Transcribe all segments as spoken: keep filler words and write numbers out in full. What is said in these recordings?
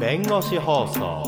弁護士放送。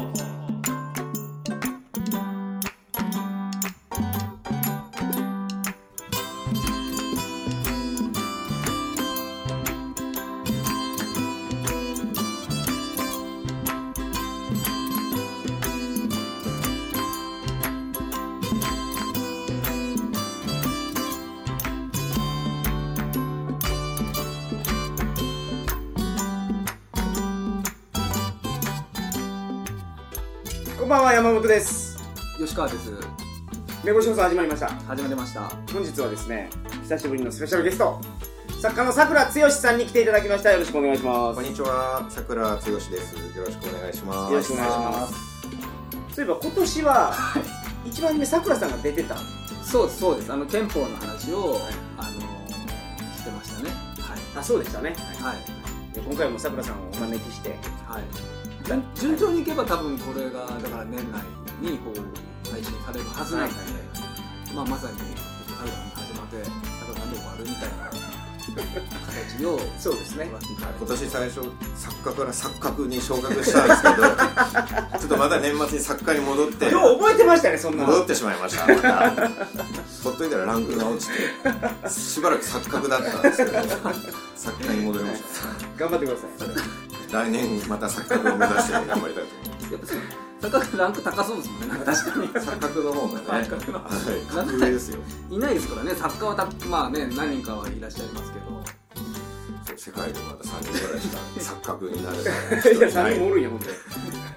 こんばんは、山本です。 吉川です。 弁護士放送始まりました。 始まりました。 本日はですね、久しぶりのスペシャルゲスト、作家の桜つよしさんに来ていただきました。よろしくお願いします。 こんにちは、桜つよしです。よろしくお願いします。 よろしくお願いします。そういえば今年は一番目桜さんが出てた。 そうですそうです。あの憲法の話を、はい、あのしてましたね。はい。 あ、そうでしたね。 はい。 で今回も桜さんをお招きして、 はい。順調にいけば多分これがだから年内にこう配信されるはずなので、はいはいはい、まあまさに春が始まって春がで終わるみたいな形をそうですね。 今年最初作家から錯覚に昇格したんですけど、ちょっとまた年末に作家に戻って、 よう覚えてましたね。そんな戻ってしまいました。またほっといたらランクが落ちて、しばらく錯覚だったんですけど、作家に戻りました。 頑張ってください。 来年また錯覚を目指して頑張りたいと思います。 やっぱ錯覚ランク高そうですもんね。なんか確かに錯覚の方がね、 錯覚のはい、格上ですよ。 いないですからね。作家はたまあね何人かはいらっしゃいますけど、 そう世界でまださんにんぐらいしか錯覚になれない人いない。 さんにんもおるんや本当に。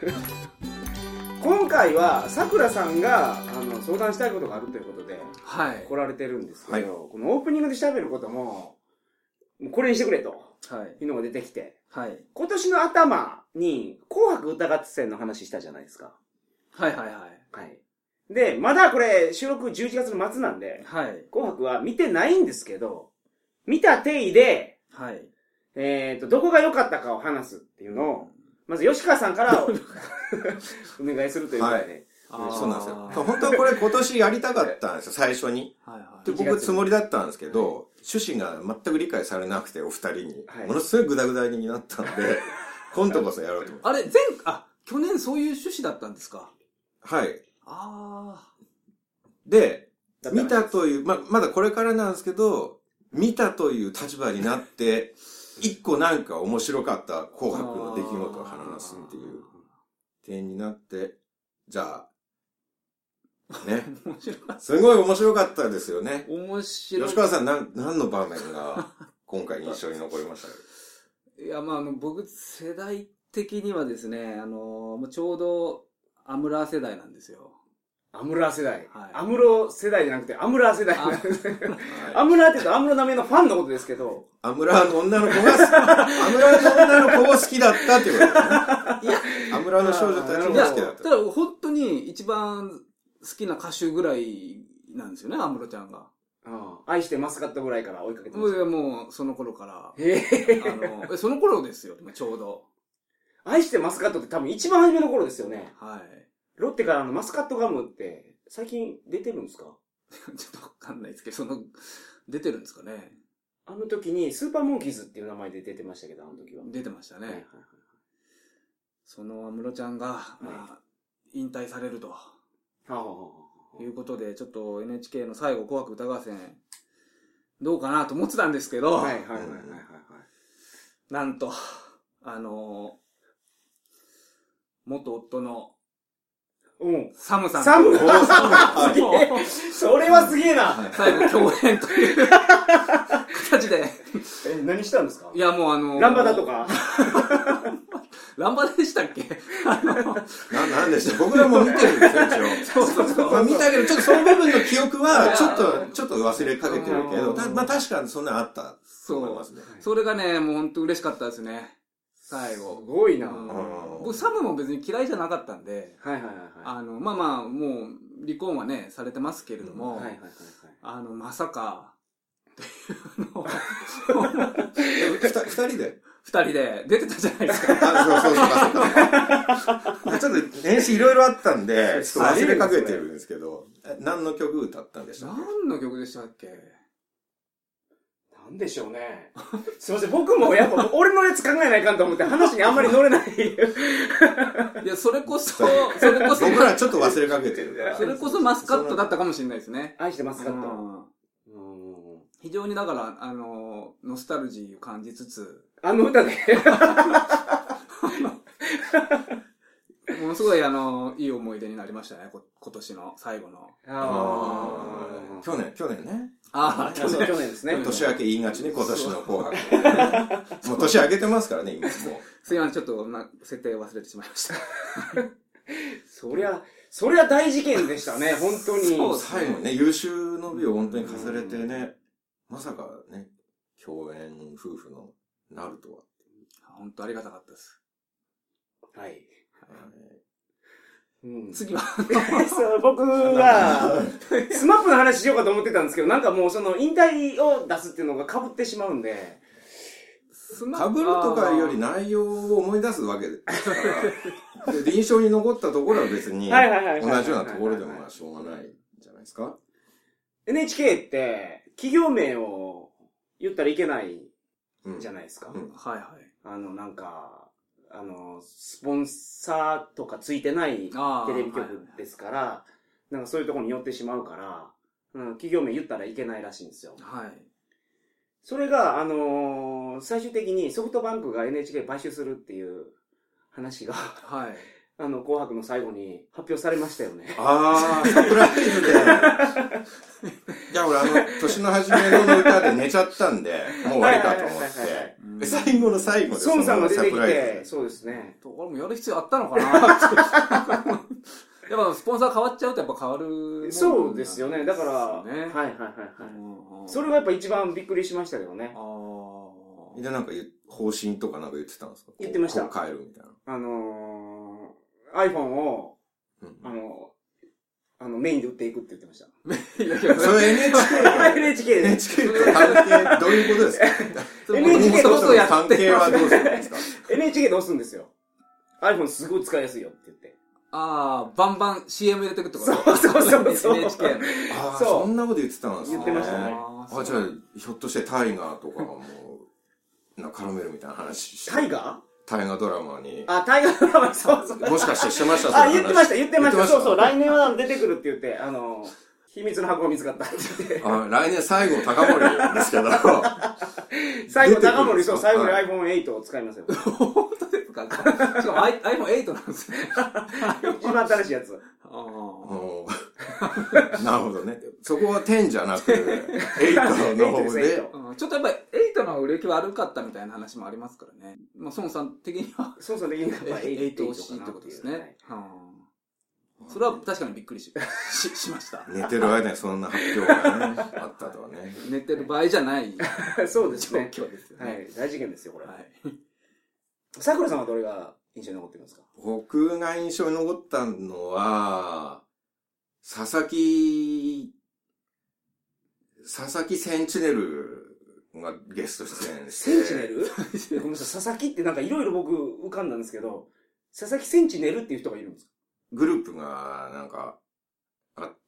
今回はさくらさんがあの相談したいことがあるということで、はい、来られてるんですけど、はい、このオープニングで喋ることももうこれにしてくれと、はい、いうのが出てきて、はい、今年の頭に紅白歌合戦の話したじゃないですか。 はいはいはい。 はい。で、まだこれ収録じゅういちがつの末なんで、はい、紅白は見てないんですけど、見た体で、はい、えっと、どこが良かったかを話すっていうのを、まず吉川さんからお願いするということで、はいそうなんですよ。本当はこれ今年やりたかったんですよ、最初に。はいはい、で僕つもりだったんですけど、はい、趣旨が全く理解されなくて、お二人に。はい、ものすごいグダグダになったので、今度こそやろうと思って。 あれ、前、あ、去年そういう趣旨だったんですか？ はい。 あで、見たという、ま、まだこれからなんですけど、見たという立場になって、一個なんか面白かった紅白の出来事を話すっていう点になって、じゃあ、ね。すごい面白かったですよね。 面白い。 吉川さん、なん、何の場面が今回印象に残りましたか？ いや、まあ、あの、僕、世代的にはですね、あの、ちょうど、アムラー世代なんですよ。 アムラー世代。はい、アムロ世代じゃなくて、アムラー世代なんですね。アムラーって言うと、アムロナメのファンのことですけど。 アムラーの女の子が、アムラーの女の子を好きだったっていうことですね。いや、アムラーの少女たちも好きだった。いや、 ただ、本当に一番好きな歌手ぐらいなんですよね、アムロちゃんが。 ああ、愛してマスカットぐらいから追いかけてます。 もう、その頃から。 へあの、その頃ですよ、ちょうど。 愛してマスカットって多分一番初めの頃ですよね。 はい。 ロッテからあのマスカットガムって最近出てるんですか？ ちょっとわかんないですけど、その、出てるんですかね。 あの時にスーパーモンキーズっていう名前で出てましたけど、あの時は。 出てましたね。はいはいはい、その安室ちゃんが、はい、まあ、引退されると。はあはあ、いうことで、ちょっと エヌエイチケー の最後紅白歌合戦、どうかなと思ってたんですけど、はいはいはいはい、はい。なんと、あのー、元夫の、 うん。 サムさん。 サムがすげえ。それはすげえな。 最後共演という形で。 え、何したんですか？ いやもうあのー、 ランバダとか。 ランバダでしたっけ？ な、なんでした僕らも見てるんですよ、一応。そうそうそう。まあ見たけど、ちょっとその部分の記憶は、ちょっと、ちょっと忘れかけてるけど、まあ確かにそんなあったと思いますね。 それがね、もう本当嬉しかったですね。最後。 すごいな、うん、 僕サムも別に嫌いじゃなかったんで、 はいはいはい、はい、あの、まあまあ、もう離婚はね、されてますけれども、うん、はいはいはいはい、あの、まさか、っていうのを二人で二人で出てたじゃないですか。 あ、そうそうそうそう。ちょっと年始いろいろあったんで、ちょっと忘れかけてるんですけど、何の曲歌ったんでしたっけ？ 何の曲でしたっけ？ なんでしょうね。すいません、僕もやっぱ俺のやつ考えないかんと思って話にあんまり乗れない。 いや、それこそ、それこそ。 僕らちょっと忘れかけてるから。 それこそマスカットだったかもしれないですね。 愛してマスカット。 非常にだから、あの、ノスタルジーを感じつつ。 あの歌でものすごい、あの、いい思い出になりましたね、今年の最後の。 ああ。去年、去年ね。 ああ、去年ですね。 年明け言いがちね、今年の紅白。もう年明けてますからね、今もう。 すいません、ちょっと、ま、設定を忘れてしまいました。 そりゃ、そりゃ大事件でしたね、本当に。 そう、最後ね、優秀の美を本当に飾れてね、まさかね、共演夫婦のなるとは。 本当ありがたかったです。 はい。 うん、次はそう僕はスマップの話しようかと思ってたんですけど、なんかもうその引退を出すっていうのが被ってしまうんで、 被るとかより内容を思い出すわけですからで印象に残ったところは別に同じようなところでもまあしょうがないんじゃないですか。 エヌエイチケー って企業名を言ったらいけないじゃないですか、うんうん、はいはい。あのなんかあの、スポンサーとかついてないテレビ局ですから、はい、なんかそういうところに寄ってしまうから、うん、企業名言ったらいけないらしいんですよ。はい。それが、あのー、最終的にソフトバンクが エヌエイチケー 買収するっていう話が、はい。あの、紅白の最後に発表されましたよね。 ああ、サプライズで。いや、俺あの、年の初めの歌で寝ちゃったんで、もう終わりかと思って。最後の最後で孫さんが出てきて、そうですね。 俺もやる必要あったのかなやっぱスポンサー変わっちゃうとやっぱ変わる。 そうですよね。だから、はいはいはいはい。それがやっぱ一番びっくりしましたけどね。 ああ。で、なんか方針とかなんか言ってたんですか？ 言ってました。 変えるみたいな。 あのー、iPhone を、うん、あの、あの、メインで売っていくって言ってました。 それ エヌエイチケーエヌエイチケー で。 エヌエイチケー と関係、どういうことですか？ エヌエイチケー との関係はどうするんですか？ エヌエイチケー で押すんですよ。iPhone すごい使いやすいよって言って。 ああ、バンバン シーエム 入れてくってこと？ そうそうそうそう。 エヌエイチケー の。 ああ、そんなこと言ってたんですね。言ってましたね。 あ、じゃあ、ひょっとしてタイガーとかも、なんか絡めるみたいな話して。 タイガー？ 大河ドラマに。 あ、大河ドラマ、そうそう。 もしかしてしてました？ あ、言ってました、言ってました。そうそう、来年は出てくるって言って、あの、秘密の箱が見つかったって言って。 あ、来年最後高森ですけど。 最後高森、そう、最後に アイフォンエイト を使いますよ。 本当ですか？しかも アイフォンエイト なんですね。 一番新しいやつ。 なるほどね。そこはじゅうじゃなく、エイトの方で。 ちょっとやっぱりエイトの売れ行き悪かったみたいな話もありますからね。まあ、孫さん的には。 孫さん的にはエイト推しってことですね。それは確かにびっくりし、し、しました。 寝てる間にそんな発表がね、あったとはね。 寝てる場合じゃない。 そうですね。 状況ですよね。 はい。大事件ですよ、これ。はい。桜さんはどれが印象に残ってるんですか？ 僕が印象に残ったのは、佐々木、佐々木センチネルがゲスト出演して。 センチネル？ごめんなさい、佐々木ってなんかいろいろ僕浮かんだんですけど、佐々木センチネルっていう人がいるんですか？ グループがなんかあって。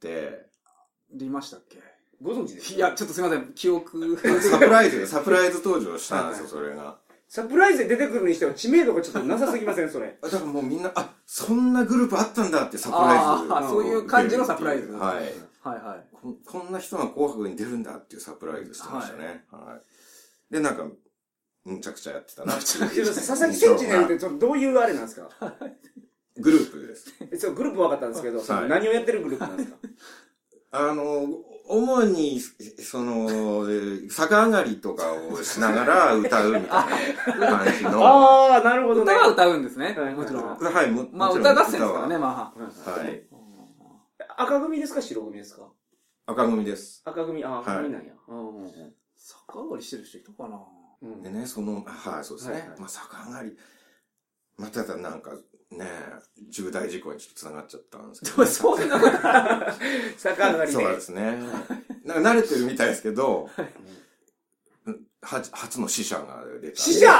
いましたっけ？ ご存知ですか？ いや、ちょっとすいません、記憶。 サプライズで、サプライズ登場したんですよ、それが。 サプライズで出てくるにしては知名度がちょっとなさすぎません、それ。 だからもうみんな、あ、そんなグループあったんだってサプライズ。 ああ、そういう感じのサプライズ。 はい。 はいはい。 こ, こんな人が紅白に出るんだっていうサプライズしてましたね。はい。はい、で、なんか、むちゃくちゃやってたな。 佐々木センチネルってどういうあれなんですか？ グループです。 そう、グループ分かったんですけど、はい、何をやってるグループなんですか？ あの、主に、その、逆上がりとかをしながら歌うみたいな感じの。 ああ、なるほどね。 歌は歌うんですね。はい、もちろん。 はい、もまあ、歌合戦ですからね、まあ。はい。赤組ですか、白組ですか？ 赤組です。 赤組、ああ、赤組なんや。 逆上がりしてる人いたかな？ でね、その、はい、そうですね。まあ、逆上がり。まただ、なんか、ねえ、重大事故にちょっと繋がっちゃったんですけど、ね。 そんなこと逆上がりで。 そうですね。なんか慣れてるみたいですけど、 初の死者が出た。 死者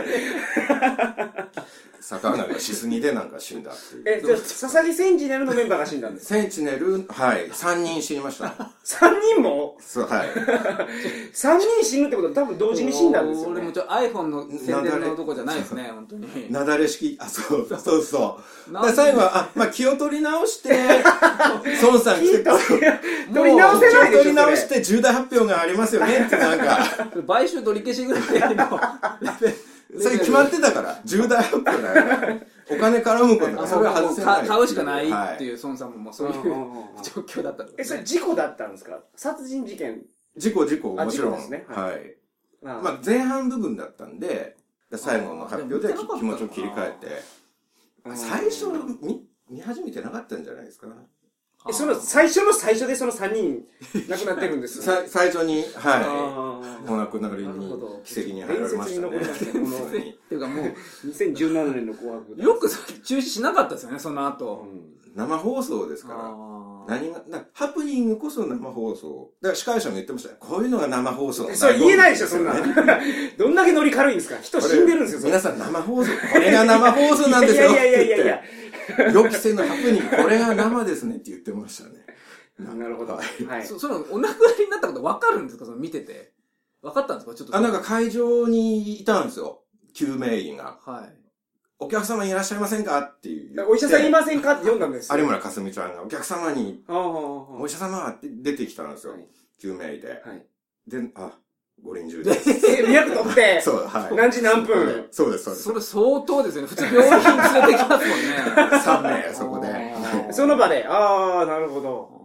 坂上がしすぎでなんか死んだっていう。 え、じゃあ、佐々木センチネルのメンバーが死んだんですか？ センチネル、はい、さんにん死にました。 さんにんもそう、はい。 さんにん死ぬってことは多分同時に死んだんですよね。 俺もちょ iPhone の宣伝のとこじゃないですね、本当に。 なだれ式、あ、そう、そうそう。だ最後は、あ、まあ、気を取り直して、孫さん来て、 取り直せないでしょ。 取り直して重大発表がありますよねってなんか。 買収取り消しぐらいの。 それ決まってたから、重大発表だよ。お金絡むことはそれは外せない。 買うしかないっていう孫さんももうそういう状況だった。 え、それ事故だったんですか？殺人事件？ 事故、事故、もちろん。 ですね。 はい。まあ前半部分だったんで、最後の発表で気持ちを切り替えて、最初見、見始めてなかったんじゃないですか。 え、その最初の最初でそのさんにん亡くなってるんですさ最初に、はい。お亡くなりに奇跡に入られましたね。 っていうかもうにせんじゅうななねんの紅白よく中止しなかったですよね、その後。 生放送ですから。何が、ハプニングこそ生放送。だから司会者も言ってましたよ。こういうのが生放送。 それ言えないでしょ、そんな。どんだけノリ軽いんですか？人死んでるんですよ、 皆さん生放送。これが生放送なんですよ。 いやいやいやいや。 予期せぬハプニング、これが生ですねって言ってましたね。 なるほど。はい。 そその、お亡くなりになったこと分かるんですか？その見てて。分かったんですか？ちょっと。 あ、なんか会場にいたんですよ。救命員が。 はい。 お客様いらっしゃいませんかっていう。 お医者さんいませんかって読んだんですよ。 有村架純ちゃんがお客様に、お医者様って出てきたんですよ。救命医で。はい。で、あ、ご臨終で。 脈取って、そう、はい。何時何分。 そうです、そうです。 それ相当ですよね。普通病院連れてきますもんね。 さんめい、そこで。 その場で。ああ、なるほど。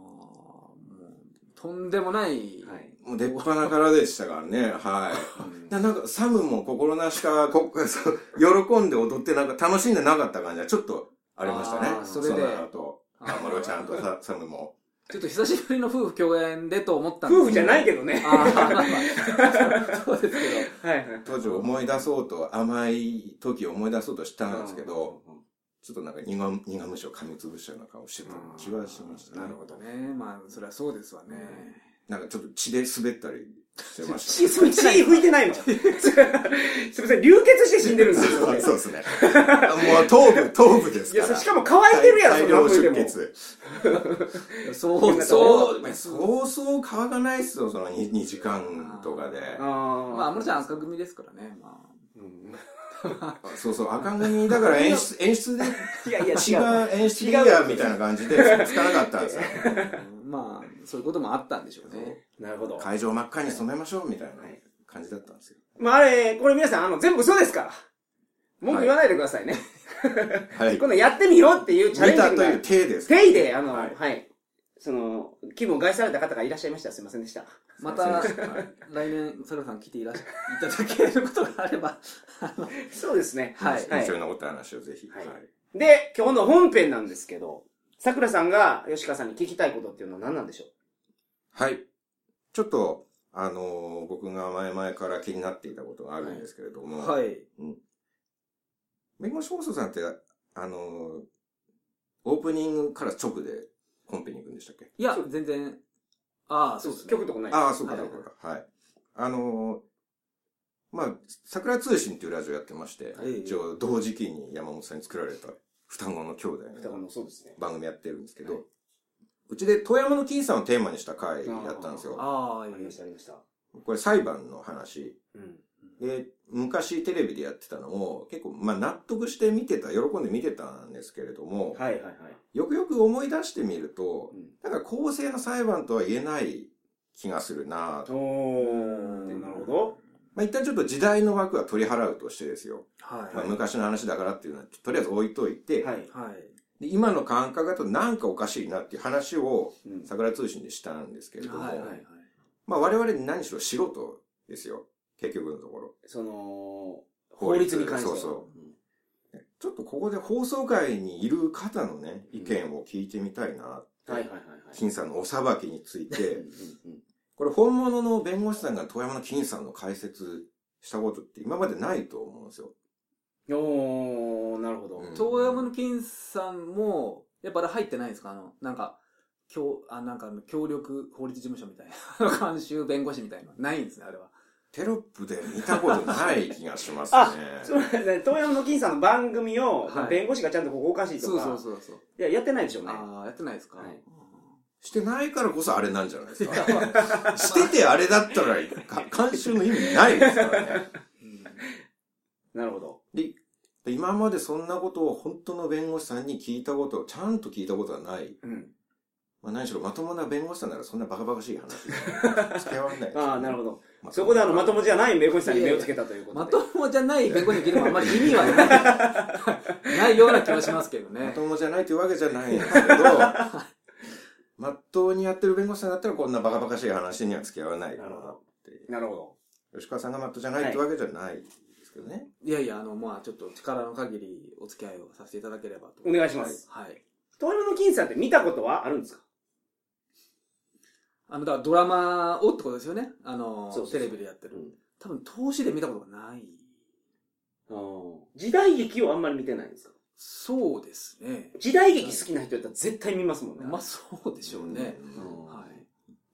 とんでもない。 もう出っ放からでしたからね、はい。なんか、サムも心なしか、こ喜んで踊ってなんか楽しんでなかった感じはちょっとありましたね。それで。その後、安室ちゃんとサムも。 ちょっと久しぶりの夫婦共演でと思ったんですけど。夫婦じゃないけどね。ああ、そうですけど。はいはい。 当時思い出そうと、甘い時を思い出そうとしたんですけど、ちょっとなんか苦苦虫を噛みつぶしたような顔してた気はしましたね。 なるほどね。まあ、それはそうですわね。 なんかちょっと血で滑ったりしてました、ね。血、血拭いてないのすみません、流血して死んでるんですよ。 そうですね。もう頭部、頭部ですから。 いや、しかも乾いてるやろ、 大量出血。 そうそう。 そうそう乾かないっすよ、その 2, 2時間とかで。 あまあ、安室ちゃん赤組ですからね。まあそうそう、赤組だから演出、演出で、 いやいや、 血が演出でいいや、みたいな感じで、つかなかったんですよ。 まあ、そういうこともあったんでしょうね。 なるほど。 会場真っ赤に染めましょう、みたいな感じだったんですよ。 まああれ、これ皆さん、あの、全部嘘ですから。文句言わないでくださいね。はい。今度やってみようっていうチャレンジが。 見たという体です。 体で、あの、はい。その、気分を害された方がいらっしゃいました。すいませんでした。 また、来年、サラさん来ていらっしゃいただけることがあれば、 そうですね。 はい。印象に残った話をぜひ。はい。 で、今日の本編なんですけど、桜さんが吉川さんに聞きたいことっていうのは何なんでしょう？ はい。ちょっと、あのー、僕が前々から気になっていたことがあるんですけれども、 はい。 うん、弁護士放送さんって、あのー、オープニングから直でコンペに行くんでしたっけ？ いや、全然、ああ、そうですね。 曲とかない。 ああ、そうか、そうか。はい。あのー、まあ、桜通信っていうラジオやってまして、はい、一応同時期に山本さんに作られた双子の兄弟の番組やってるんですけど、はい、うちで遠山の金さんをテーマにした回やったんですよ。 ああ、ありました、ありました。 これ裁判の話。うん、で、昔テレビでやってたのを結構、まあ納得して見てた、喜んで見てたんですけれども、 はいはいはい。 よくよく思い出してみると、うん、なんか公正な裁判とは言えない気がするなぁと。 おー、なるほど。 まあ一旦ちょっと時代の枠は取り払うとしてですよ。 はい、はい。 まあ昔の話だからっていうのは、とりあえず置いといて、 はい。はい。 で今の感覚だとなんかおかしいなっていう話を、桜通信でしたんですけれども、はいはいはい。まあ我々に何しろ素人ですよ。結局のところ。 その、法律に関しては。 そうそう。うん、ちょっとここで放送会にいる方のね、意見を聞いてみたいなって。はいはいはい。金さんのお裁きについて、これ本物の弁護士さんが遠山の金さんの解説したことって今までないと思うんですよ。 おー、なるほど。 うん、遠山の金さんも、やっぱあれ入ってないんですか？あの、なんか、協、あ、なんか協力法律事務所みたいな、監修弁護士みたいな。ないんですね、あれは。 テロップで見たことない気がしますね。 あ、そうですね。遠山の金さんの番組を、はい、弁護士がちゃんとここおかしいとか。 そうそうそうそう。 いや、やってないでしょうね。 ああ、やってないですか。はい。 してないからこそあれなんじゃないですか。しててあれだったら、監修の意味ないですからね。 うん、なるほど。 で、今までそんなことを本当の弁護士さんに聞いたことを、ちゃんと聞いたことはない。うん、まあ何しろまともな弁護士さんならそんなバカバカしい話付き合わない、ね。 ああ、なるほど。そこであの、まともじゃない弁護士さんに目をつけたということで。 まともじゃない弁護士に聞いてもあんまり意味はないないような気はしますけどね。 まともじゃないというわけじゃないんですけど、まっとうにやってる弁護士さんだったらこんなバカバカしい話には付き合わない。 なるほど。なるほど。 吉川さんがまっとうじゃないってわけじゃないですけどね。 いやいや、あの、まあちょっと力の限りお付き合いをさせていただければと。 お願いします。 はい。 遠山の金さんって見たことはあるんですか？ あの、だからドラマをってことですよね。あの、そうそうそうテレビでやってる。うん、多分、投資で見たことがない。 あ時代劇をあんまり見てないんですか？ そうですね。 時代劇好きな人やったら絶対見ますもんね。 まあ、そうでしょうね。うんはい。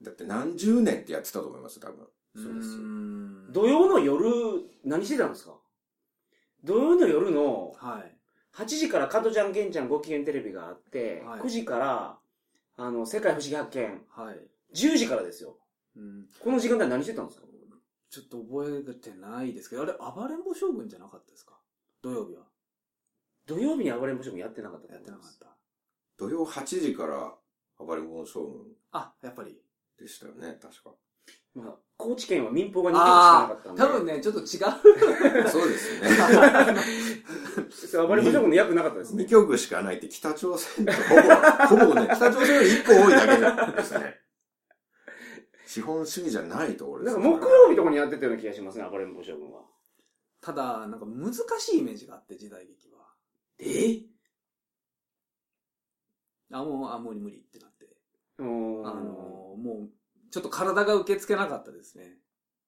だって何十年ってやってたと思います、多分。 そうです。土曜の夜、何してたんですか？土曜の夜の、はい。はちじから加トちゃん、ケンちゃんご機嫌テレビがあって、はい、くじから、あの、世界不思議発見。はい。じゅうじからですよ。うん、この時間帯何してたんですか？ ちょっと覚えてないですけど、あれ、暴れん坊将軍じゃなかったですか？土曜日は。 土曜日に暴れん坊将軍やってなかった。 やってなかった。 土曜はちじから暴れん坊将軍。 あ、やっぱり。 でしたよね、確か。 まあ、高知県は民放がにきょくしかなかったんで。 多分ね、ちょっと違う。 そうですね。 暴れん坊将軍の役なかったですね。 にきょくしかないって北朝鮮とほぼ、ほぼね、北朝鮮よりいっこ多いだけなんですね。資本主義じゃないところです、 ね。なんか木曜日とかにやってたような気がしますね、暴れん坊将軍は。 ただ、なんか難しいイメージがあって、時代劇は。 えあ、もう、あ、もう無理ってなって。あの、もう、ちょっと体が受け付けなかったですね。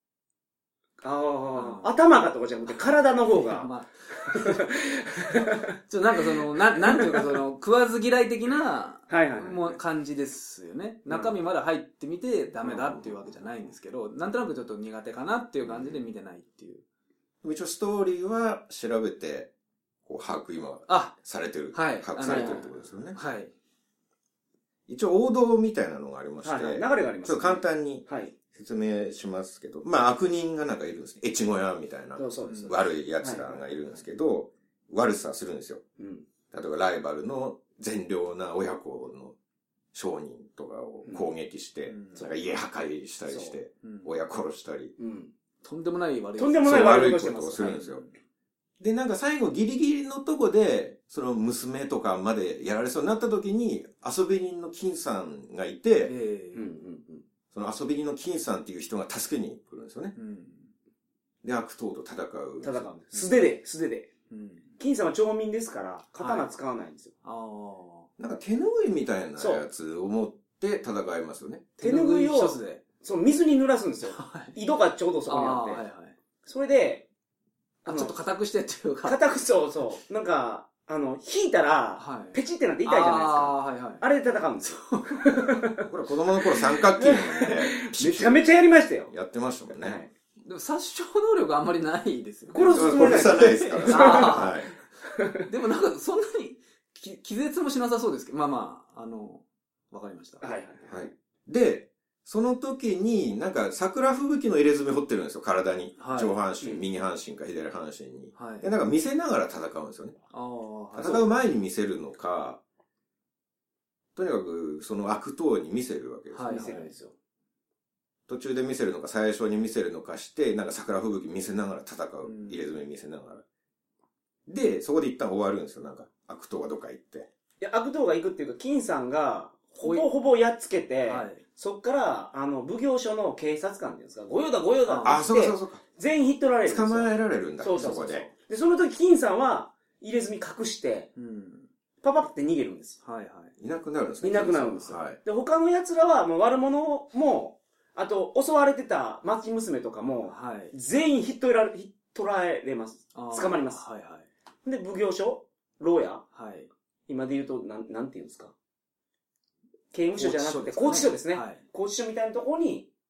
ああ、頭がとかじゃなくて体の方が。まあ、 ちょっとなんかその、ななんていうかその、食わず嫌い的な、はいはい、もう感じですよね。中身まで入ってみてダメだっていうわけじゃないんですけど、なんとなくちょっと苦手かなっていう感じで見てないっていう。 一応ストーリーは調べて、こう、把握今、されてる。はい。把握されてるってことですよね。はい。一応王道みたいなのがありまして、はいはい、 流れがあります、ね。 ちょっと簡単に説明しますけど、はい、まあ悪人がなんかいるんですね。越後屋みたいな。そうです悪い奴らがいるんですけど、はいはい、悪さするんですよ。うん、例えばライバルの善良な親子の商人とかを攻撃して、うん、それから家破壊したりして、うん、親殺したり、うん。 とんでもない悪いとんでもない悪いことをするんですよ。はいで、なんか最後ギリギリのとこで、その娘とかまでやられそうになった時に、遊び人の金さんがいて、えーうんうんうん、その遊び人の金さんっていう人が助けに来るんですよね。うん、で、悪党と戦う。 戦うんです。素手で、素手で。うん、金さんは町民ですから、刀使わないんですよ。 はい、あなんか手ぬぐいみたいなやつを持って戦いますよね。 手ぬぐいを、そう、水に濡らすんですよ。井戸がちょうどそこにあって。あはいはい、それで、 あちょっと硬くしてっていうか。 硬くそうそう。なんか、あの、引いたら、はい、ペチってなって痛いじゃないですか。あ,、はいはい、あれで戦うんですよ。 これ子供の頃三角形なんで。 めちゃめちゃやりましたよ。 やってましたもんね。はい、 でも殺傷能力あんまりないですよね。 殺すつもりないですからね。はい、でもなんかそんなに気絶もしなさそうですけど、まあまあ、あの、わかりました。はいはいはい。で、その時に、なんか、桜吹雪の入れ墨掘ってるんですよ、体に。はい、上半身、うん、右半身か左半身に。はい、で、なんか見せながら戦うんですよね。あ戦う前に見せるのか、とにかく、その悪党に見せるわけですよ、ね。はい、見せるんですよ。途中で見せるのか、最初に見せるのかして、なんか桜吹雪見せながら戦う。うん、入れ墨見せながら。で、そこで一旦終わるんですよ、なんか。悪党がどっか行って。 いや、悪党が行くっていうか、金さんが、ほぼほぼやっつけて、はい、そっから、あの、奉行所の警察官っていうんですか、御用だ御用だって言って、あ、そうそうそう全員引っ取られるんですよ。 捕まえられるんだ、 そうそうそうそこで。で、その時、金さんは、入れ墨隠して、うん、パパって逃げるんです。はいはい。 いなくなるんですね。 いなくなるんですよ。はい、で、他の奴らは、もう悪者も、あと、襲われてた町娘とかも、はい、全員引っ取られ、引っ取られます。捕まります。はいはい。で、奉行所牢屋はい。今で言うと、なん、なんて言うんですか刑務所じゃなくて、拘置所ですね。はい、拘置所みたいなところに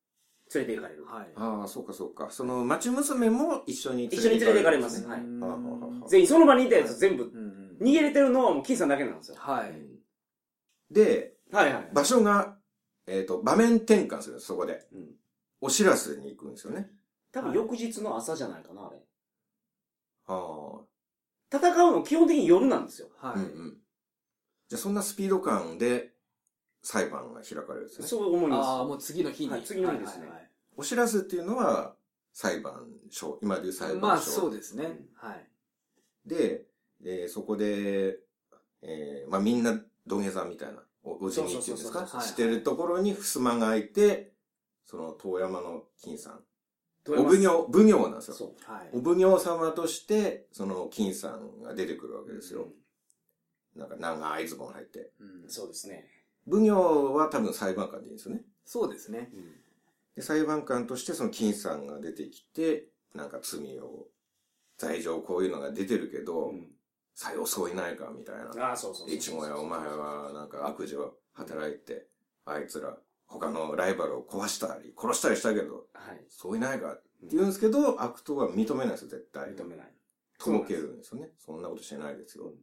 連れて行かれる。 はい。ああ、そうかそうか。その、町娘も一緒に連れて行かれる。一緒に連れて行かれます。はい。全員その場にいたやつ全部、逃げれてるのはもう金さんだけなんですよ。 はい。 で、 はいはい。 場所が、えっと、場面転換するんです、そこで。お知らせに行くんですよね。 多分翌日の朝じゃないかな、あれ。 ああ。 戦うの基本的に夜なんですよ。 はい。うんうん。 じゃあそんなスピード感で裁判が開かれるんですね。 そう思います。 ああ、もう次の日に。 はい、次の日ですね。はいはいはい、 お知らせっていうのは裁判所、今でいう裁判所。 まあそうですね。はい。 で、えー、そこで、えー、まあみんな土下座みたいな、おじにっていうんですか、してるところに襖が開いて、その遠山の金さん。お奉行、奉行なんですよ。そう。はい、お奉行様として、その金さんが出てくるわけですよ。うん、なんか長いズボン履いて。 うん、そうですね。 奉行は多分裁判官でいいんですよね。 そうですね。 うん、で裁判官としてその金さんが出てきて、なんか罪を、罪状こういうのが出てるけど、うん、さよそういないかみたいな。 ああ、そうそうそう。 いちごやお前はなんか悪事を働いて、あいつら、他のライバルを壊したり、殺したりしたけど、はい、そういないかって言うんですけど、悪党は認めないですよ、絶対。 認めない。 とぼけるんですよね。そんなことしてないですよって。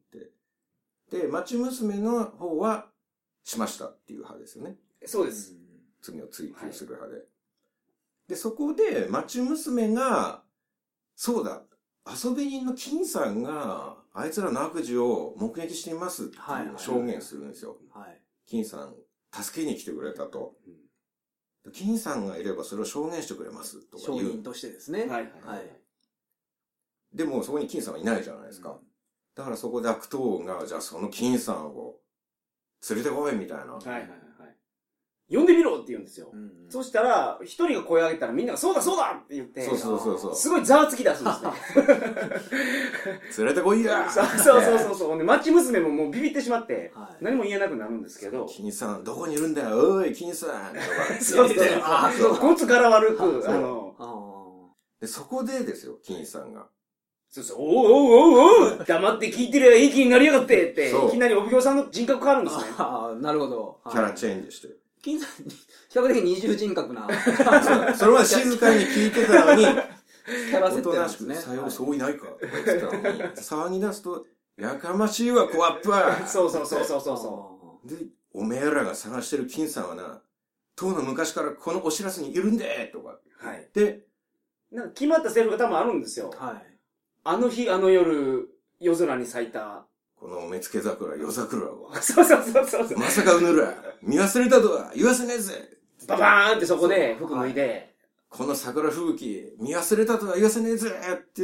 で、町娘の方は、しましたっていう派ですよね。 そうです。 罪を追及する派で。はい、で、そこで、町娘が、そうだ、遊び人の金さんが、あいつらの悪事を目撃していますっていう証言するんですよ。はいはいはい、金さん、助けに来てくれたと。うん、金さんがいればそれを証言してくれますとか言う。 証人としてですね。はいはいはい。 でもそこに金さんはいないじゃないですか。うん、だからそこで悪党が、じゃあその金さんを連れてこいみたいな。はいはいはい。 呼んでみろって言うんですよ。うんうん、そしたら、一人が声を上げたらみんながそうだそうだって言って。 そうそうそうそう。 すごいざわつき出すんですね。 連れてこいやそうそうそうそう。で、町娘ももうビビってしまって、はい、何も言えなくなるんですけど。 金さん、どこにいるんだよおい、金さんとか。 そうそうそう。ごつ柄悪く、あの。 で、そこでですよ、金さんが。 そうそう、おうおうおうおう黙って聞いてりゃいい気になりやがってって、いきなりお奉行さんの人格変わるんですね。 ああ、なるほど。 キャラチェンジして。 金さんに、比較的二重人格な。 それは静かに聞いてたのに、 キャラ設定なんですね。 さようそういないかとか言ってたのに、騒ぎ出すと、やかましいわ、コアップは。 そうそうそうそうそう。 で、おめえらが探してる金さんはな、当の昔からこのお知らせにいるんでとか。はい。で、 なんか決まったセリフが多分あるんですよ。はい。あの日、あの夜、夜空に咲いた。 この目付け桜、夜桜は。 そうそうそうそう。 まさかうぬら、見忘れたとは言わせねえぜ。 ババーンってそこで服脱いで、はい。 この桜吹雪、見忘れたとは言わせねえぜって言って、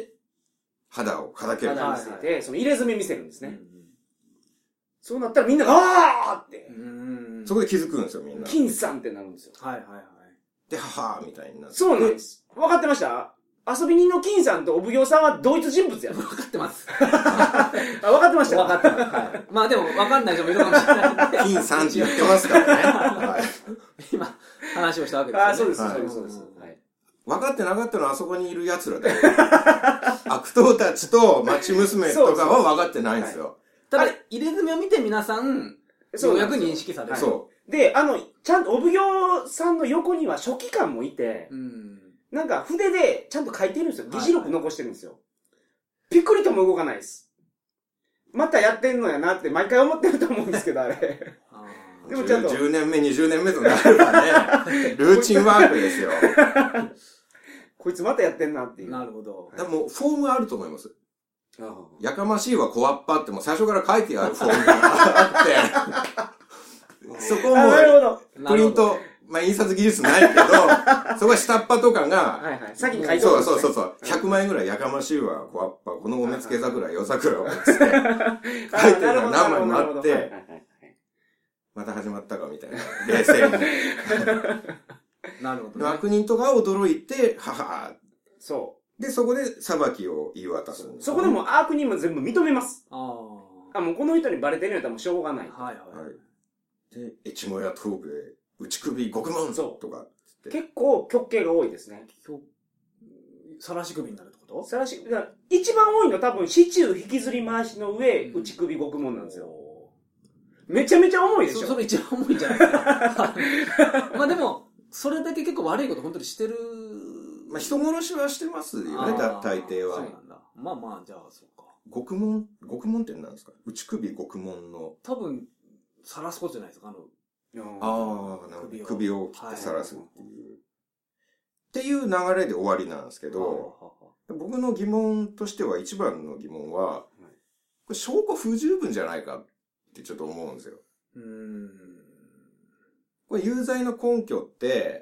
肌をかだける。 肌見せて、その入れ墨見せるんですね。うんうん、そうなったらみんなが、あーって。 うんそこで気づくんですよ、みんな。 金さんってなるんですよ。 はいはいはい。 で、ははーみたいになって。 そうなんです。分かってました？遊び人の金さんとお奉行さんは同一人物や。 分かってます。 あ、分かってました分かってます。はい。まあでも分かんない人もいるかもしれない。 金さんって言ってますからね。はい、 今、話をしたわけですよね。 あ、そうです、そうです、そうです。はい。 分かってなかったのはあそこにいる奴らだよ。悪党たちと町娘とかは分かってないんですよ。 ただ、入れ墨を見て皆さん、ようやく認識される。 そう。 で、あの、ちゃんとお奉行さんの横には書記官もいて、うんなんか筆でちゃんと書いてるんですよ。議事録残してるんですよ。はいはい、ピクリとも動かないです。またやってんのやなって毎回思ってると思うんですけど、あれ。 でもちゃんと。じゅうねんめ、にじゅうねんめとなればね、ルーチンワークですよ。 こいつまたやってんなっていう。 なるほど。 でも、フォームあると思います。やかましいは小アッパっても最初から書いてあるフォームがあって、そこも、プリント、まあ、印刷技術ないけど、そこは下っ端とかが、 はいはい。先に書いてそうそうそうそう。ひゃくまいぐらいやかましいわ、こわっぱ、このお目付け桜、夜桜を、つって、書いてるのが何枚もあって、また始まったかみたいな、冷静に。 なるほど、ね。 悪人とか驚いて、ははそう。 で、そこで裁きを言い渡す、ね。 そこでも悪人も全部認めます。ああ。もうこの人にバレてるんやったらもうしょうがない。 はいはい。はい、 で、越後屋東部へ、内首獄門とか結構極刑が多いですね。 さらし首になるってこと？ さらし、一番多いの多分、市中引きずり回しの上、うん、内首獄門なんですよ。めちゃめちゃ重いでしょ？ そ、それ一番重いんじゃないですか。まあでも、 それだけ結構悪いこと本当にしてる。 まあ、人殺しはしてますよね、大抵は。 そうなんだ。まあまあ、じゃあ、そうか。 獄門、獄門って何ですか？内首獄門の。 多分、晒すことじゃないですか、あの。 ああ、なるほど。首を切って晒すっていう。はい、っていう流れで終わりなんですけど、僕の疑問としては一番の疑問は、これ証拠不十分じゃないかってちょっと思うんですよ。うーんこれ有罪の根拠って、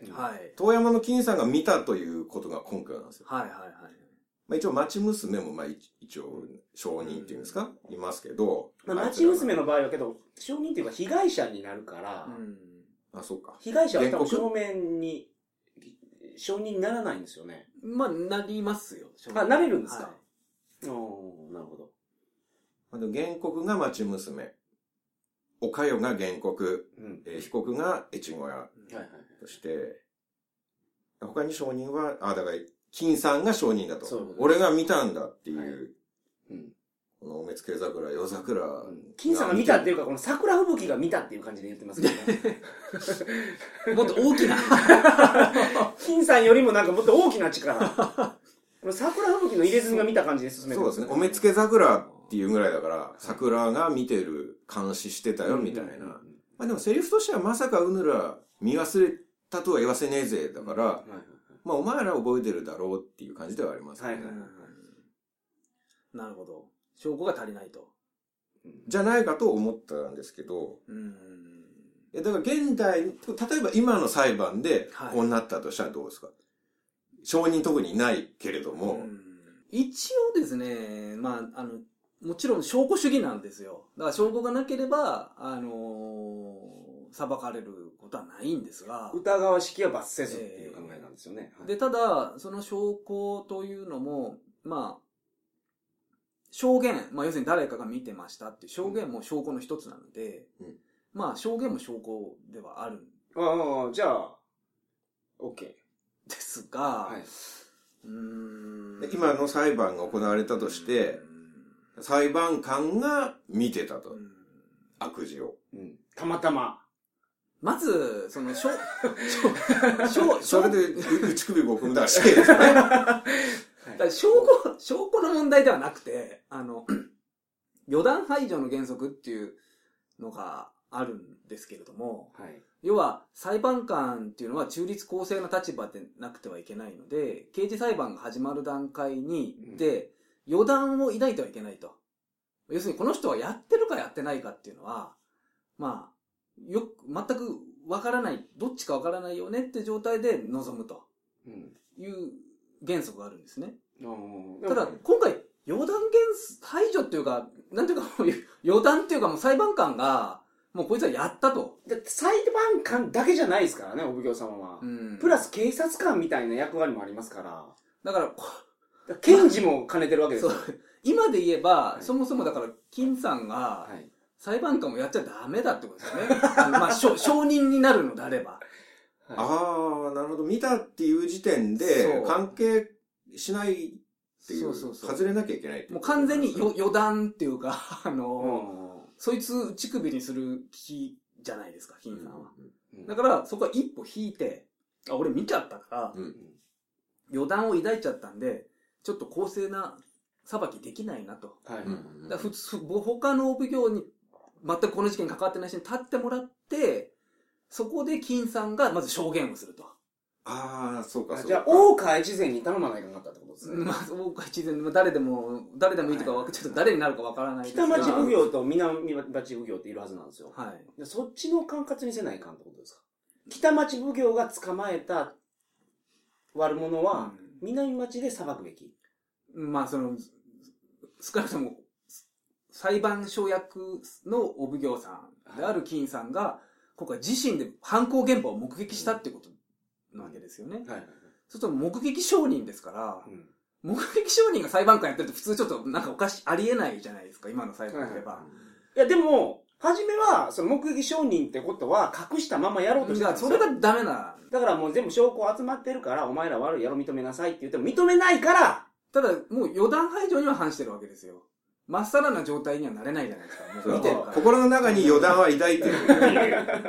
はい、遠山の金さんが見たということが根拠なんですよ。はいはいはい。まあ、一応町娘もまあ一応証人っていうんですか、いますけど。 まあ、町娘の場合はけど、証人っていうか被害者になるから、うん、 あ、そうか。 被害者は多分正面に、証人にならないんですよね。 まあ、なりますよ。 あ、なれるんですか、はい、おー、なるほど。 あの原告が町娘。おかよが原告、うんえー、被告が越後屋として、他に証人は、あ、だから、金さんが証人だと。俺が見たんだっていう、はいうん、このお目付け桜、夜桜、うん。 金さんが見たっていうか、この桜吹雪が見たっていう感じで言ってますけどね。 もっと大きな。 金さんよりもなんかもっと大きな力。この桜吹雪の入れ墨が見た感じで進めてますね。そうですね。お目付け桜っていうぐらいだから、桜が見てる、監視してたよ、みたいな。うんうんうん、まあでもセリフとしてはまさかうぬら見忘れたとは言わせねえぜ。だから、うんはいはいはい、まあお前ら覚えてるだろうっていう感じではありますね。はいはいはいはい、 なるほど。証拠が足りないと。 じゃないかと思ったんですけど、うんだから現代、例えば今の裁判でこうなったとしたらどうですか、はい、証人特にいないけれども。 一応ですね、まあ、あの、もちろん証拠主義なんですよ。だから証拠がなければ、あのー、裁かれることはないんですが。 疑わしきは罰せずっていう考えなんですよね。 えー、で、ただ、その証拠というのも、まあ、証言、まあ要するに誰かが見てましたっていう証言も証拠の一つなので、うん、まあ証言も証拠ではある。 ああ、じゃあ、OK。 ですが、はい、 うーん今の裁判が行われたとして、裁判官が見てたと。悪事を、 うん。たまたま。 まず、その、しょ、 しょ、それで内首ごくんだら死刑ですよね。 だ証拠、証拠の問題ではなくて、あの、予断排除の原則っていうのがあるんですけれども、はい、要は裁判官っていうのは中立公正な立場でなくてはいけないので、刑事裁判が始まる段階に、うん、で、予断を抱いてはいけないと。要するにこの人はやってるかやってないかっていうのは、まあ、よく、全くわからない、どっちかわからないよねって状態で臨むという原則があるんですね。うん、ただ、今回、予断排除っていうか、なんていうか、予断っていうかもう裁判官が、もうこいつはやったと。 だって裁判官だけじゃないですからね、お奉行様は。うん、プラス警察官みたいな役割もありますから。 だから、 検事も兼ねてるわけですよ。 今で言えば、はい、そもそもだから、金さんが、裁判官もやっちゃダメだってことですよね。あのまあ、証人になるのであれば。 はい、ああ、なるほど。見たっていう時点で、関係しないっていう、そうそうそう外れなきゃいけないっていう。 もう完全に予断っていうか、あの、うん、そいつ内首にする気じゃないですか、金さんは。うんうん、だから、そこは一歩引いて、あ、俺見ちゃったから、うん、予断を抱いちゃったんで、ちょっと公正な裁きできないなと。はい、だ普通、他のお奉行に全くこの事件に関わってない人に立ってもらって、そこで金さんがまず証言をすると。 ああ、そうか、そうか。 じゃあ、大川越前に頼まないかなかったってことですね。 まあ、大川越前、誰でも、誰でもいいとか、はい、ちょっと誰になるかわからないですが。北町奉行と南町奉行っているはずなんですよ。はい。そっちの管轄にせないかんってことですか。北町奉行が捕まえた悪者は、南町で裁くべき。 うん、まあ、その、少なくとも、裁判所役のお奉行さんである金さんが、今回自身で犯行現場を目撃したってことなわけですよね。はいはいはい、そうすると目撃証人ですから、うん、目撃証人が裁判官やってると普通ちょっとなんかおかしい、ありえないじゃないですか、今の裁判で言えば。はいはい、 いやでも、初めは、その目撃証人ってことは隠したままやろうとしてたんですよ。 それがダメな。 だからもう全部証拠集まってるから、お前ら悪いやろ認めなさいって言っても認めないから、 ただ、もう予断排除には反してるわけですよ。まっさらな状態にはなれないじゃないですか。もう見てるから。 心の中に予断は抱いてるっていう。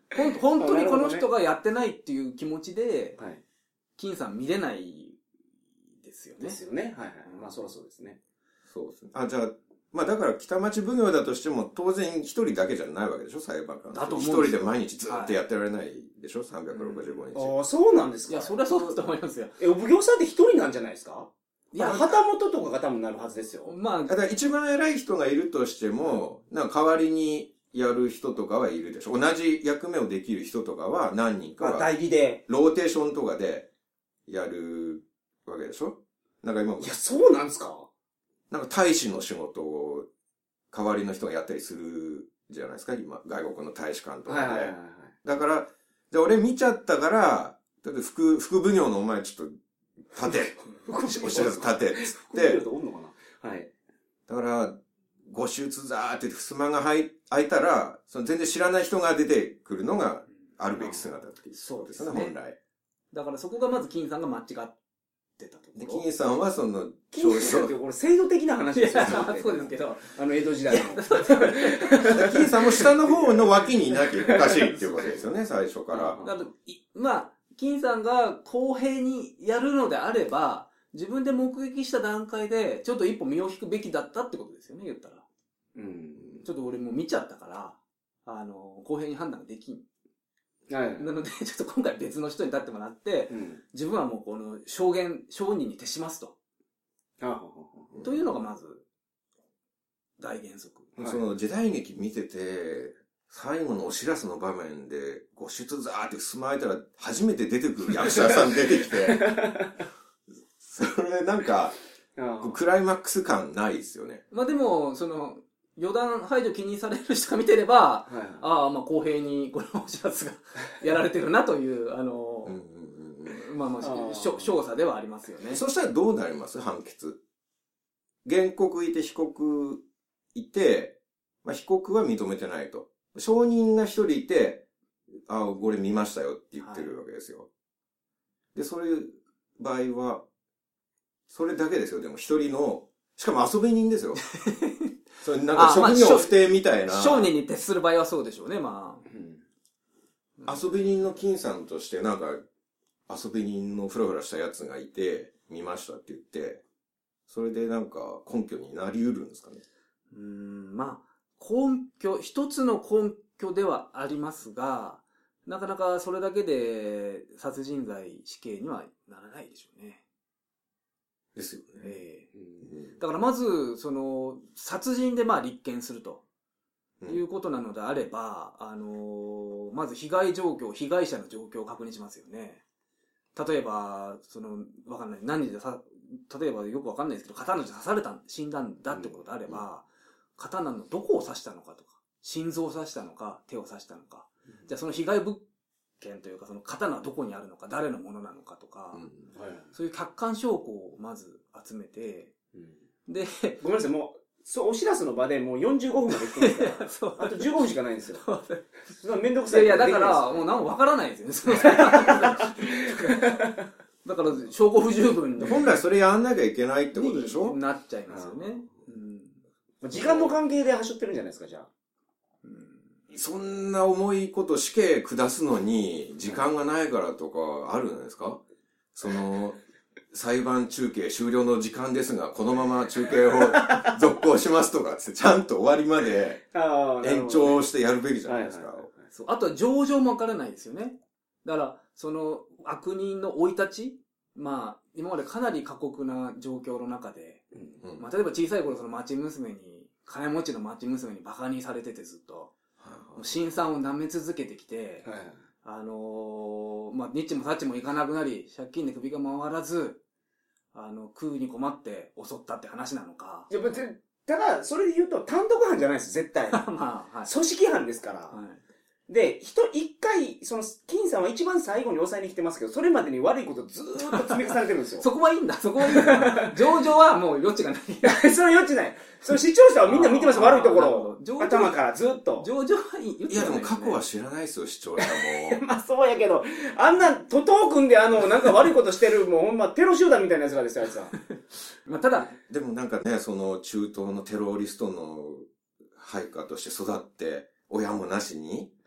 本当にこの人がやってないっていう気持ちで、はい、金さん見れないですよね。 ですよね。はいはい。まあそろそろですね。 そうですね。あ、じゃあ、まあだから北町奉行だとしても当然一人だけじゃないわけでしょ、裁判官。だと思うんですよ。一人で毎日ずっとやってられないでしょ、はい、さんびゃくろくじゅうごにち。 うん、ああ、そうなんですか。 いや、それはそうだと思いますよ。 え、お奉行さんって一人なんじゃないですか。いや、旗本とかが多分なるはずですよ。 まあ、だから一番偉い人がいるとしても、なんか代わりにやる人とかはいるでしょ。同じ役目をできる人とかは何人かは。 代理で。 ローテーションとかでやるわけでしょ。なんか今。 いや、そうなんですか。 なんか大使の仕事を代わりの人がやったりするじゃないですか、今。外国の大使館とかで。はいはいはいはい、だから、じゃあ俺見ちゃったから、だって副、副奉行のお前ちょっと、立て。お知らせ立て。つって。はい。だから、ご出ざーって襖が開いたら、その全然知らない人が出てくるのがあるべき姿っていう、そうですね、本来。 だからそこがまず金さんが間違ってたところ。 で、金さんはその、 金さんってこれ制度的な話ですよね。 そうですけど、 あの江戸時代の。 金さんも下の方の脇にいなきゃおかしいっていうことですよね、最初から。 だからまあ、金さんが公平にやるのであれば、自分で目撃した段階で、ちょっと一歩身を引くべきだったってことですよね、言ったら。うん。ちょっと俺もう見ちゃったから、あの、公平に判断ができん。はい。なので、ちょっと今回別の人に立ってもらって、うん、自分はもうこの証言、証人に徹しますと。ああというのがまず、大原則。 その時代劇見てて、最後のお知らせの場面で、ご出ざーって襖開いたら、初めて出てくる役者さん出てきて、それなんか、クライマックス感ないですよね。 まあでも、その、予断排除気にされる人が見てれば、はい、ああ、まあ公平にこのお知らせがやられてるなという、あの、まあまあ、少佐ではありますよね。 そしたらどうなります判決。原告いて被告いて、まあ、被告は認めてないと。証人が一人いて、ああ、これ見ましたよって言ってるわけですよ。はい、で、そういう場合は、それだけですよ。でも一人の、しかも遊び人ですよ。それなんか職業不定みたいな。 証人に徹する場合はそうでしょうね、まあ。 うん、遊び人の金さんとしてなんか、遊び人のフラフラしたやつがいて、見ましたって言って、それでなんか根拠になり得るんですかね。 うーん、まあ、根拠、一つの根拠ではありますが、なかなかそれだけで殺人罪死刑にはならないでしょうね。 ですよね。ええー、だからまず、その、殺人でまあ立件すると、いうことなのであれば、あのー、まず被害状況、被害者の状況を確認しますよね。例えば、その、わかんない。何時でさ、例えばよくわかんないですけど、刀で刺された、死んだんだってことであれば、うん、刀のどこを刺したのかとか、心臓を刺したのか、手を刺したのか、うん、じゃあその被害物件というか、その刀はどこにあるのか、誰のものなのかとか、うんはい、そういう客観証拠をまず集めて、うん、で、 ごめんなさい、もう、そう、お知らせの場でもうよんじゅうごふんまで来てますからそうあとじゅうごふんしかないんですよ。そめんどくさい。 いやいや、だから、もう何もわからないですよね。だから、証拠不十分。 本来それやんなきゃいけないってことでしょなっちゃいますよね。 うん、時間の関係で走ってるんじゃないですか、じゃあ。 うん、そんな重いこと死刑下すのに、時間がないからとかあるんじゃないですかその、裁判中継終了の時間ですが、このまま中継を続行しますとかって、ちゃんと終わりまで延長してやるべきじゃないですか。 あとは情状もわからないですよね。だから、その悪人の生い立ち、まあ、今までかなり過酷な状況の中で、うんまあ、例えば小さい頃その町娘に、金持ちの町娘にバカにされててずっと、辛酸を舐め続けてきて、はいあのー、まあ、ニッチもサッチもいかなくなり、借金で首が回らず、あの、食うに困って襲ったって話なのか。 いや、別に、ただ、それで言うと単独犯じゃないです、絶対。まあ、はい。組織犯ですから。はい。で、人、一回、その、金さんは一番最後に抑えに来てますけど、それまでに悪いことずーっと積み重ねてるんですよ。 そこはいいんだ、そこはいいんだ。情状はもう余地がない。 その余地ない。その視聴者はみんな見てます、悪いところを。頭からずっと。 情状はいい。 いや、でも過去は知らないですよ、視聴者も。 まあそうやけど、あんな、徒党組んであの、なんか悪いことしてる、もうほんまテロ集団みたいな奴らですよ、あいつは。 まあただ、 でもなんかね、その中東のテロリストの配下として育って、親もなしに、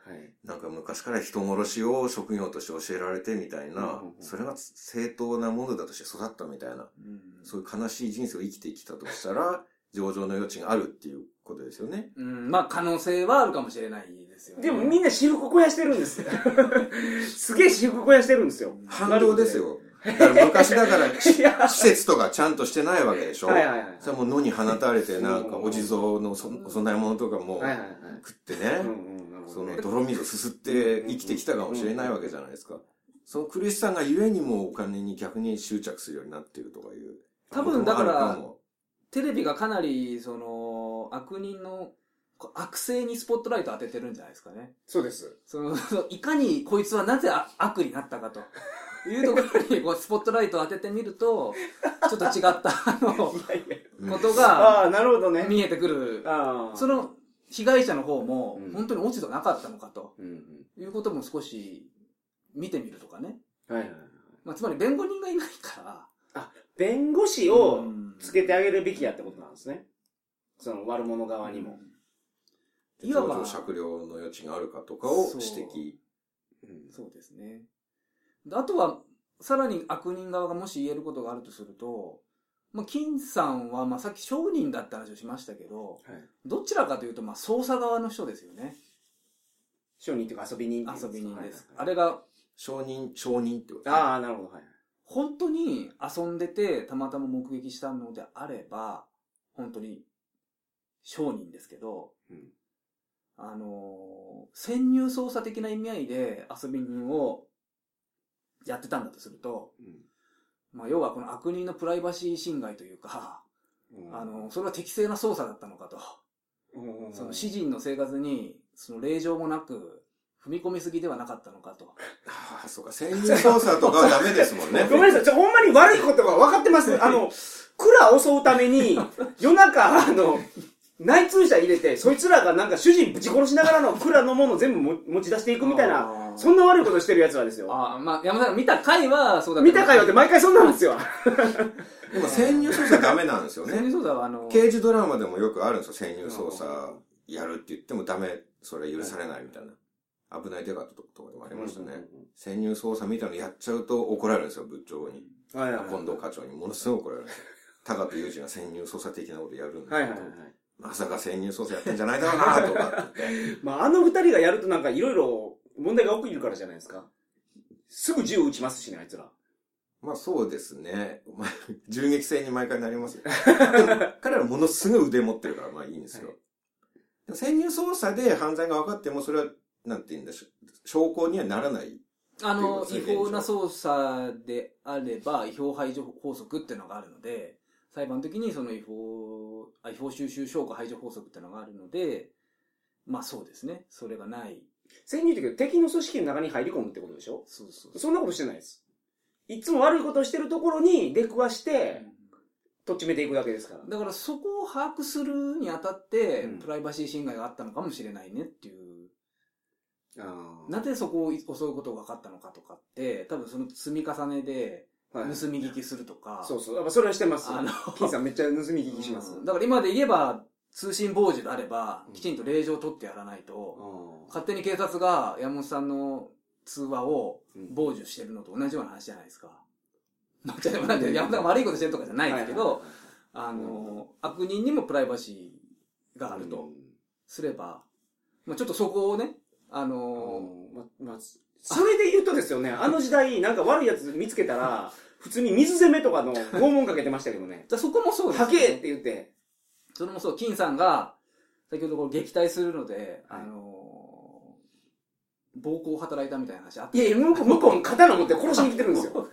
なんか昔から人殺しを職業として教えられてみたいな、それが正当なものだとして育ったみたいな、そういう悲しい人生を生きてきたとしたら、上場の余地があるっていうことですよね。 うん、まあ可能性はあるかもしれないですよね。 でもみんな私服肥やしてるんですよ。すげえ私服肥やしてるんですよ。 反動ですよ。だから昔だから施設とかちゃんとしてないわけでしょ。はいはいはい。それも野に放たれてなんかお地蔵のお供え物とかも食ってね、その泥水をすすって生きてきたかもしれないわけじゃないですか。その苦しさがゆえにもお金に逆に執着するようになっているとかいう。 多分だからテレビがかなりその悪人の悪性にスポットライト当ててるんじゃないですかね。 そうです。 そのいかにこいつはなぜ悪になったかと。いうところにこうスポットライトを当ててみると、ちょっと違ったあのことが見えてくる。その被害者の方も本当に落ち度なかったのかということも少し見てみるとかね。はいはいはい。まあ、つまり弁護人がいないから。 あ、弁護士をつけてあげるべきやってことなんですね。その悪者側にも。 いわば酌量の余地があるかとかを指摘。 うん、そうですね。あとは、さらに悪人側がもし言えることがあるとすると、まあ、金さんは、まあ、さっき商人だって話をしましたけど、はい、どちらかというと、まあ、捜査側の人ですよね。 商人っていうか遊び人遊び人です。はい、あれが、 商人、商人ってこと、 ね、ああ、なるほど、はい。 本当に遊んでて、たまたま目撃したのであれば、本当に、商人ですけど、うん、あのー、潜入捜査的な意味合いで遊び人を、やってたんだとすると、うん、まあ要はこの悪人のプライバシー侵害というか、うん、あの、それは適正な捜査だったのかと。うん、その詩人の生活に、その令状もなく、踏み込みすぎではなかったのかと。 ああ、そうか。潜入捜査とかはダメですもんね。 ごめんなさい。ちょ、ほんまに悪いことが分かってます。あの、蔵を襲うために、夜中、あの、内通者入れて、そいつらがなんか主人ぶち殺しながらの蔵のものを全部持ち出していくみたいな、そんな悪いことしてる奴らですよ。 ああ、まあ、山田さん見た回はそうだった。 見た回はって毎回そんなんですよ。 でも潜入捜査ダメなんですよね。 潜入捜査はあのー、 刑事ドラマでもよくあるんですよ。潜入捜査やるって言ってもダメ、それ許されないみたいな。危ない出方とかでもありましたね。潜入捜査みたいなのやっちゃうと怒られるんですよ、部長に。はいはいはい、近藤課長にものすごい怒られるんですよ。高戸裕二が潜入捜査的なことやるんですけど。はいはいはい、まさか潜入捜査やってんじゃないだろうなとかって。 まあ、あの二人がやるとなんかいろいろ問題が起きるからじゃないですか。すぐ銃撃ちますしね、あいつら。 まあそうですね。銃撃戦に毎回なりますよ。彼らものすごい腕持ってるからまあいいんですよ。はい、でも潜入捜査で犯罪が分かってもそれは、なんて言うんでしょう。証拠にはならない。 あの、違法な捜査であれば違法排除法則っていうのがあるので、裁判的にその違法、違法収集証拠排除法則っていうのがあるので、まあそうですね。それがない。 潜入って言うけど敵の組織の中に入り込むってことでしょ？そうそうそう。そんなことしてないです。いつも悪いことをしてるところに出くわして、とっちめていくだけですから。 だからそこを把握するにあたって、うん、プライバシー侵害があったのかもしれないねっていう。あなぜそこを襲うことが分かったのかとかって、多分その積み重ねで、盗み聞きするとか、はい。 そうそう。やっぱそれはしてます。あの、金さんめっちゃ盗み聞きします。 うん、だから今で言えば、通信傍受であれば、きちんと令状を取ってやらないと、うん、勝手に警察が山本さんの通話を傍受してるのと同じような話じゃないですか。まあ、じゃあ、なんて山本さんが悪いことしてるとかじゃないですけど、あの、悪人にもプライバシーがあるとすれば、まあ、ちょっとそこをね、あのー、ま、 まあ、それで言うとですよね、あの時代、なんか悪いやつ見つけたら、普通に水攻めとかの拷問かけてましたけどね。 じゃそこもそうですね。はけって言って。 それもそう、金さんが、先ほどこう撃退するので、はい、あのー、暴行を働いたみたいな話あった。 いやいや、向こう、向こう刀持って殺しに来てるんですよ。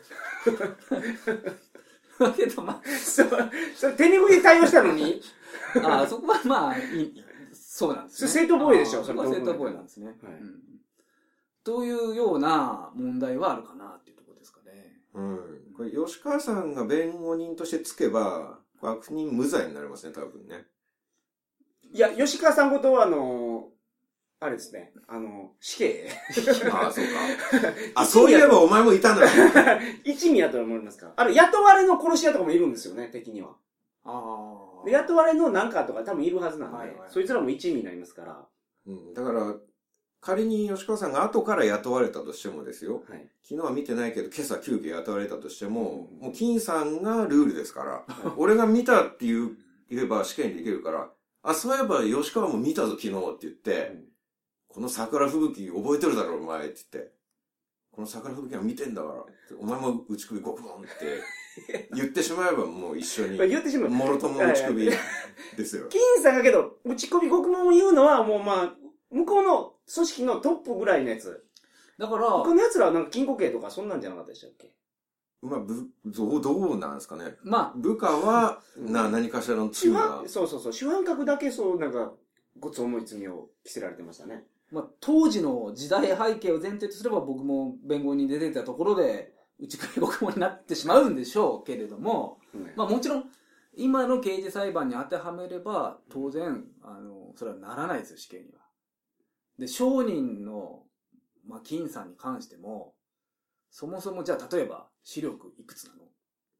だけど、まあ、 そう、それ手拭いで対応したのに。 ああ、そこはまあ、いい。そうなんですね。 正当防衛でしょ、 それは正当防衛なんですね。はいうん。というような問題はあるかなっていうところですかね。 うん。これ、吉川さんが弁護人としてつけば、悪人無罪になりますね、多分ね。 いや、吉川さんごとは、あの、あれですね、あの、死刑。 ああ、そうか。あ、そういえばお前もいたんだ。 一味やと思いますか。あの、雇われの殺し屋とかもいるんですよね、敵には。ああ。雇われのなんかとか多分いるはずなんで、はいはい、そいつらも一味になりますから。 うん、だから、 仮に吉川さんが後から雇われたとしてもですよ。はい、昨日は見てないけど、今朝急遽雇われたとしても、もう金さんがルールですから、俺が見たって言う、言えば試験できるから、あ、そういえば吉川も見たぞ昨日って言って、うん、この桜吹雪覚えてるだろお前って言って、この桜吹雪は見てんだから、お前も打ち首ごくぼんって言ってしまえばもう一緒に、 言ってしまう。 もろとも打ち首ですよ。 金さんがけど、打ち首ごくぼんを言うのはもうまあ、向こうの組織のトップぐらいのやつ。だから、他の奴らはなんか金庫系とかそんなんじゃなかったでしたっけ？ まあ、ぶ、どう、どうなんですかね。まあ、部下は、な、何かしらの罪が。 そうそうそう。主犯格だけそう、なんか、ごつ重い罪を着せられてましたね。 まあ、当時の時代背景を前提とすれば僕も弁護人に出ていたところで、打ち首ごくぼんになってしまうんでしょうけれども、うん、まあもちろん、今の刑事裁判に当てはめれば、当然、あの、それはならないですよ、死刑には。で、証人の、まあ、金さんに関しても、そもそもじゃあ例えば視力いくつなの？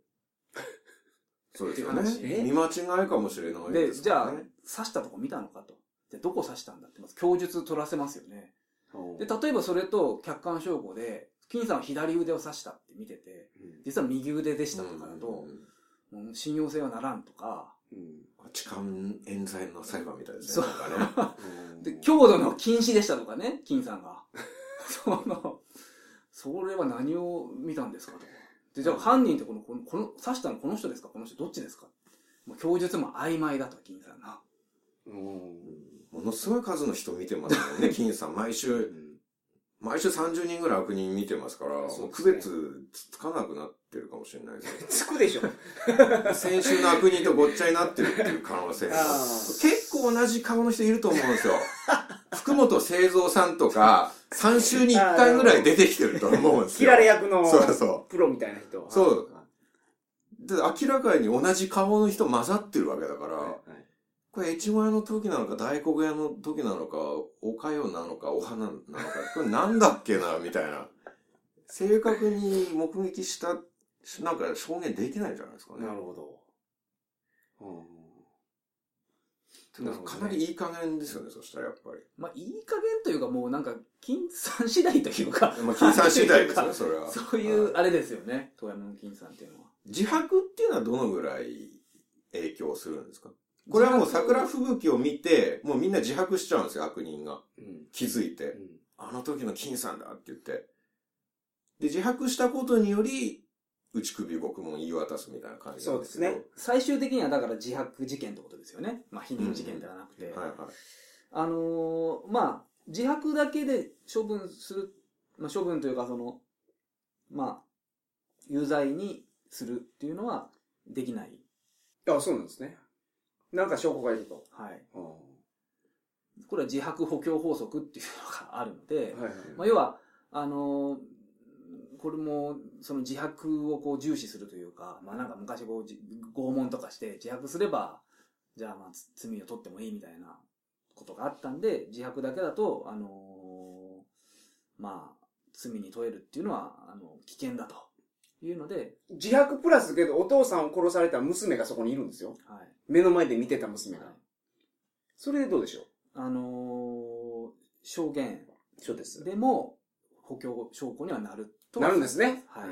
そうですよね。見間違いかもしれないです、ね、 で、じゃあ刺したとこ見たのかと。で、どこ刺したんだってまず供述取らせますよね。で、例えばそれと客観証拠で金さんは左腕を刺したって見てて、実は右腕でしたとかだと、うんうん、信用性はならんとか。 うん、痴漢冤罪の裁判みたいですね。そうね。で、強度の禁止でしたとかね、金さんが。そのそれは何を見たんですかとか。で、じゃあ犯人ってこの、この、この刺したのこの人ですかこの人どっちですかもう供述も曖昧だと、金さんが。 うん。ものすごい数の人見てますもんね、金さん。毎週、うん、毎週さんじゅうにんぐらい悪人見てますから、もう区別つかなくなってるかもしれないですね。 つくでしょ。 先週の悪人とごっちゃになってるっていう可能性が。結構同じ顔の人いると思うんですよ。福本清三さんとか、さん週にいっかいぐらい出てきてると思うんですよ。 切られ役のプロみたいな人。 そう。で、明らかに同じ顔の人混ざってるわけだから、はいはい、これ越後屋の時なのか大黒屋の時なのか、おかよなのかお花なのか、これなんだっけなみたいな。正確に目撃した、なんか証言できないじゃないですかね。 なるほど。 うんかなりいい加減ですよね、そしたらやっぱり。 まあ、いい加減というかもうなんか、金さん次第というか。 まあ、金さん次第ですね、それは。 そういう、あれですよね、遠山の金さんっていうのは。 自白っていうのはどのぐらい影響するんですか？これはもう桜吹雪を見て、もうみんな自白しちゃうんですよ、悪人が。うん、気づいて、うん。あの時の金さんだって言って。で、自白したことにより、打ち首獄門言い渡すみたいな感じそうですね。 最終的にはだから自白事件ってことですよね。まあ、否認事件ではなくて。うん、はいはい。あのー、まあ、自白だけで処分する、まあ、処分というかその、まあ、有罪にするっていうのはできない。 あ、そうなんですね。なんか証拠がいると。 はい。うん、これは自白補強法則っていうのがあるので、はいはいはい、まあ、要は、あのー、これも、その自白をこう重視するというか、まあなんか昔こう、拷問とかして自白すれば、じゃあまあ罪を取ってもいいみたいなことがあったんで、自白だけだと、あのー、まあ、罪に問えるっていうのは、あの、危険だというので。 自白プラスけど、お父さんを殺された娘がそこにいるんですよ。はい。目の前で見てた娘が。はい、それでどうでしょう？ あのー、証言。 そうです。 でも、補強証拠にはなる。 なるんですね。 はい。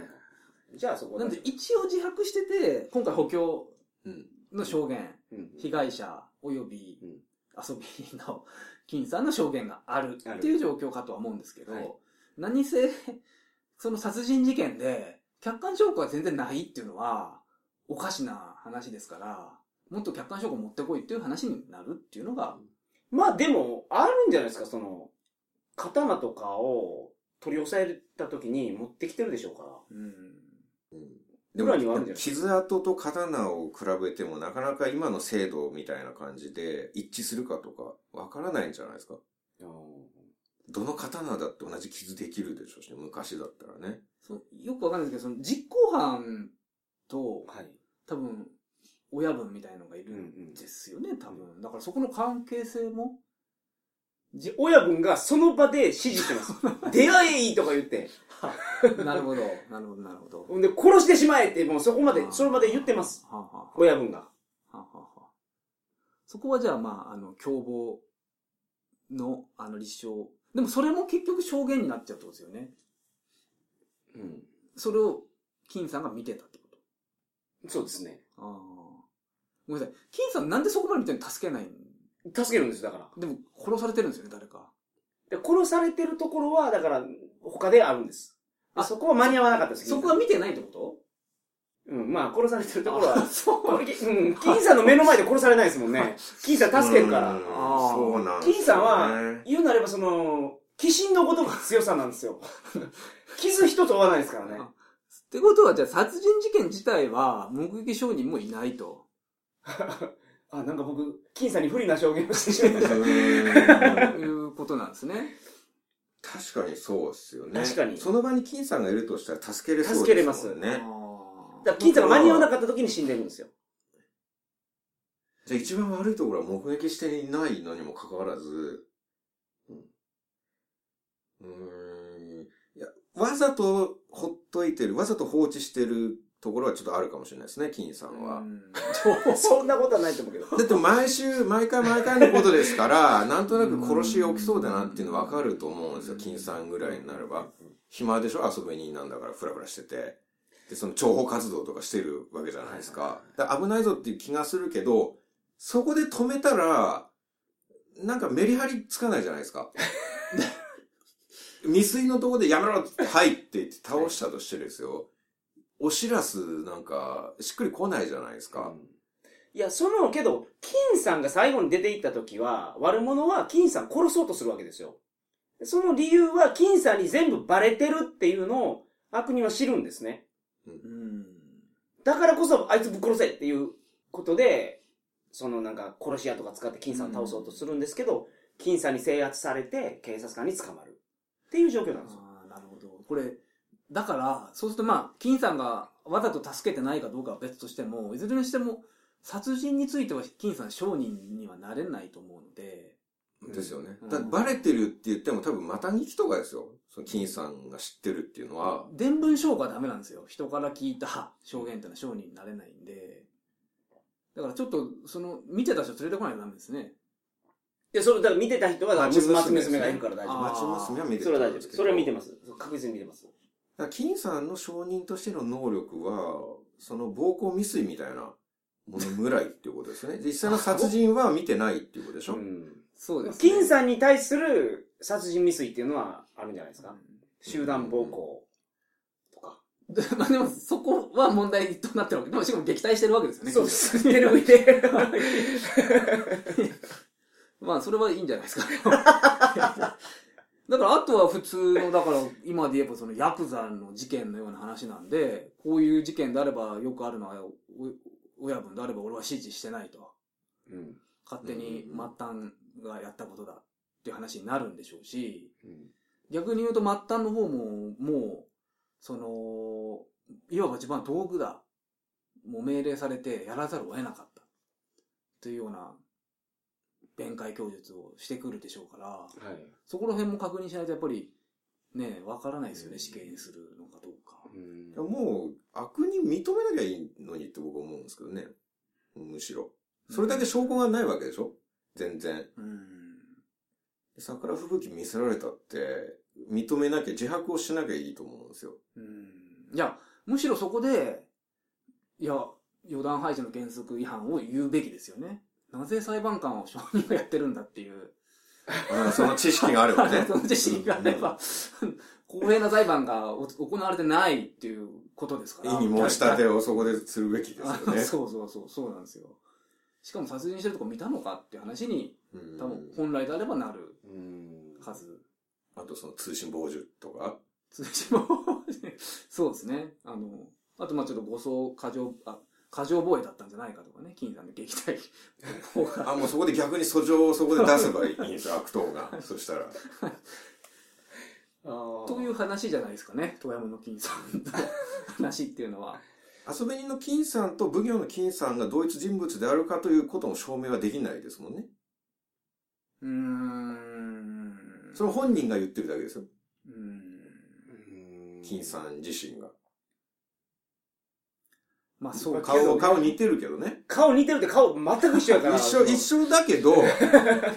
じゃあそこなんで一応自白してて、今回補強の証言、うん、被害者及び遊び人の金さんの証言があるっていう状況かとは思うんですけど、はい、何せ、その殺人事件で客観証拠が全然ないっていうのはおかしな話ですから、もっと客観証拠持ってこいっていう話になるっていうのが。 まあでも、あるんじゃないですか、その、刀とかを、取り押さえた時に持ってきてるでしょうから。うん。 うん、でも、にはあるんじゃない傷跡と刀を比べてもなかなか今の精度みたいな感じで一致するかとかわからないんじゃないですか。どの刀だって同じ傷できるでしょうし、ね、昔だったらね。 そうよくわかんないですけど、その実行犯と、はい、多分、親分みたいのがいるんですよね、うんうん、多分。だからそこの関係性も、 親分がその場で指示してます。出会えとか言って。 なるほど、なるほど、なるほど。 で、殺してしまえって、もうそこまで、その場で言ってます。はあはあ、親分が。はあはあ、そこはじゃあ、まあ、あの、共謀の、あの、立証。 でもそれも結局証言になっちゃうってことですよね。 うん。 それを金さんが見てたってこと？ そうですね。 ああ。ごめんなさい。金さんなんでそこまで見てるの助けないの？助けるんですだから。 でも殺されてるんですよね、誰か。 で殺されてるところは、だから、他であるんです。あ、そこは間に合わなかったです。 そこは見てないってこと？ うん、まあ、殺されてるところは、そう。うん、金さんの目の前で殺されないですもんね。金さん助けるから。 ああ、そうなんです、 ね。金さんは、言うなればその、鬼神のごとく強さなんですよ。傷一つ負わないですからね。 ってことは、じゃあ殺人事件自体は、目撃証人もいないと。 あ、なんか僕、金さんに不利な証言をしてしまった。ということなんですね。 確かにそうですよね。 確かに。 その場に金さんがいるとしたら助けれそうですよね。助けれます。 ね。 だから金さんが間に合わなかった時に死んでるんですよ。 じゃあ一番悪いところは目撃していないのにもかかわらず、うん。うーん。いや、わざとほっといてる、わざと放置してるところはちょっとあるかもしれないですね、金さんは。 んそんなことはないと思うけど。 だって毎週、毎回毎回のことですから、なんとなく殺しが起きそうだなっていうの分かると思うんですよ、金さんぐらいになれば。暇でしょ、遊びになんだからフラフラしてて。で、その諜報活動とかしてるわけじゃないですか。だから危ないぞっていう気がするけど、そこで止めたら、なんかメリハリつかないじゃないですか。未遂のとこでやめろって入っていって倒したとしてですよ。おしらすなんかしっくり来ないじゃないですか。うん、 いや、そのけど、金さんが最後に出て行った時は、悪者は金さん殺そうとするわけですよ。その理由は金さんに全部バレてるっていうのを悪人は知るんですね。うん、だからこそあいつぶっ殺せっていうことで、そのなんか殺し屋とか使って金さんを倒そうとするんですけど、うん、金さんに制圧されて警察官に捕まるっていう状況なんですよ。 ああ、なるほど。これ、だから、そうするとまあ、金さんがわざと助けてないかどうかは別としても、いずれにしても、殺人については金さん証人にはなれないと思うので。 ですよね。だバレてるって言っても多分また聞きとかですよ。その金さんが知ってるっていうのは。 伝聞証拠はダメなんですよ。人から聞いた証言っていうのは証人になれないんで。だからちょっと、その、見てた人連れてこないとダメですね。 いや、それ、だから見てた人は、松娘がいるから大丈夫。 松娘は見てた。それは大丈夫。それは見てます。確実に見てます。 金さんの証人としての能力は、その暴行未遂みたいなものぐらいっていうことですね。実際の殺人は見てないっていうことでしょ。うん、 そうです、ね。金さんに対する殺人未遂っていうのはあるんじゃないですか。うん、集団暴行とか。 まあでもそこは問題となってるわけでもしかも撃退してるわけですよね。 そうです。てるで。 まあそれはいいんじゃないですか。だからあとは普通の、だから今で言えばそのヤクザの事件のような話なんで、こういう事件であればよくあるのは、親分であれば俺は指示してないと。うん、勝手に末端がやったことだっていう話になるんでしょうし、うん、逆に言うと末端の方ももう、その、いわば自分は道具だ。もう命令されてやらざるを得なかった。というような、弁解供述をしてくるでしょうから、はい、そこら辺も確認しないとやっぱりね、わからないですよね、死刑にするのかどうか。 うん、もう悪人認めなきゃいいのにって僕は思うんですけどね。むしろ。それだけ証拠がないわけでしょ、全然。うん、桜吹雪見せられたって、認めなきゃ、自白をしなきゃいいと思うんですよ。 うん、いや、むしろそこで、いや、予断排除の原則違反を言うべきですよね。なぜ裁判官を証人がやってるんだっていう。 あその知識があればね。 その知識があれば、うん、公平な裁判が行われてないっていうことですから。 意に申し立てをそこでするべきですよね。 そうそうそう、そうなんですよ。しかも殺人してるとこ見たのかっていう話に、多分本来であればなるはず。 あとその通信傍受とか通信傍受そうですね。あの、あとまあちょっと誤送過剰、あ、過剰防衛だったんじゃないかとかね、金さんの撃退あ、もうそこで逆に訴状をそこで出せばいいんですよ、悪党が。そしたら。 という話じゃないですかね、遠山の金さんの話っていうのは。 遊び人の金さんと奉行の金さんが同一人物であるかということも証明はできないですもんね。うーん。その本人が言ってるだけですよ。うーん。金さん自身が。まあそう顔、ね、顔似てるけどね。 顔似てるって顔全く一緒やから。 一緒、一緒だけど、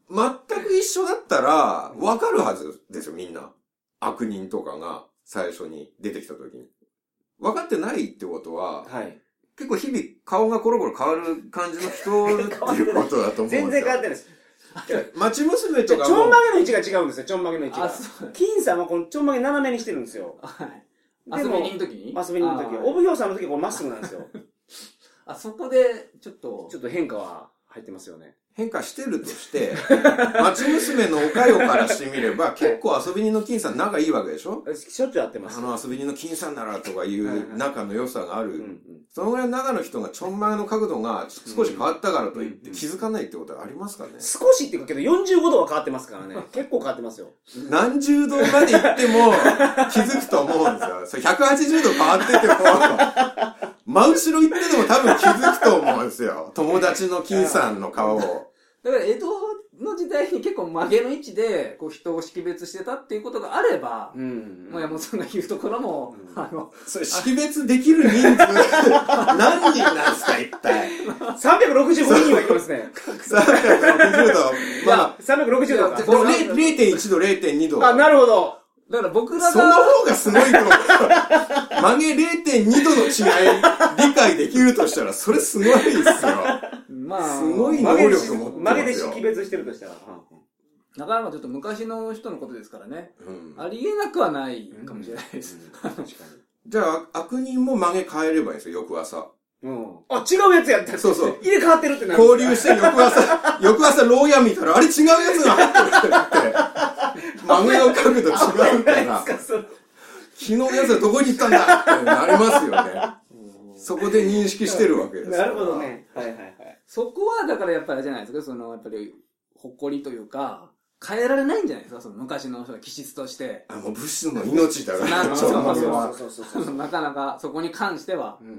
全く一緒だったら、わかるはずですよ、みんな。悪人とかが最初に出てきた時に。分かってないってことは、はい、結構日々顔がコロコロ変わる感じの人っていうことだと思うんですよ。 全然変わってないです。 町娘とかも。 ちょんまげの位置が違うんですよ、ちょんまげの位置が。金さんはこのちょんまげ斜めにしてるんですよ。 はい。遊びに行くときに遊びに行くとき。お奉行さんのときはこれまっすぐなんですよ。 あ、そこで、ちょっと。 ちょっと変化は入ってますよね。 変化してるとして、町娘のおかよからしてみれば、結構遊び人の金さん仲いいわけでしょ？ しょっちゅう会ってます。 あの遊び人の金さんならとかいう仲の良さがある。そのぐらい中の人がちょんまげの角度が少し変わったからといって気づかないってことはありますかね？ 少しっていうかけどよんじゅうごどは変わってますからね。結構変わってますよ。 何十度まで行っても気づくと思うんですよ。それひゃくはちじゅうど変わってても、真後ろ行ってても多分気づくと思うんですよ。友達の金さんの顔を。 だから江戸の時代に結構曲げの位置でこう人を識別してたっていうことがあれば、うん、もう山本さんが言うところも、 うん、あの、それ識別できる人数何人なんすか一体。 さんびゃくろくじゅうごにんはいきますね。 さんびゃくろくじゅうど。まあ、 さんびゃくろくじゅうどか。 れいてんいちど、れいてんにど。 あ、なるほど。 だから僕らが。 その方がすごいと思う。曲げ れいてんにどの違い理解できるとしたら、それすごいですよ。まあ、すごい能力持ってますよ。 曲げで識別してるとしたら。 なかなかちょっと昔の人のことですからね。うん、ありえなくはないかもしれないです。うんうん、確かに。 じゃあ、悪人も曲げ変えればいいんですよ、翌朝。 うん。あ、違うやつやった。 そうそう。 入れ替わってるってなる。交流して翌朝、翌朝牢屋見たら、あれ違うやつが入ってるって。曲げの角度違うから。昨日のやつはどこに行ったんだってなりますよね。そこで認識してるわけです。 なるほどね。はいはいはい。 そこはだからやっぱりじゃないですか、そのやっぱり誇りというか、変えられないんじゃないですか、その昔の人が気質として。 あ、もう武士の命だから。 そうそうそう。なかなかそこに関しては。うんうん、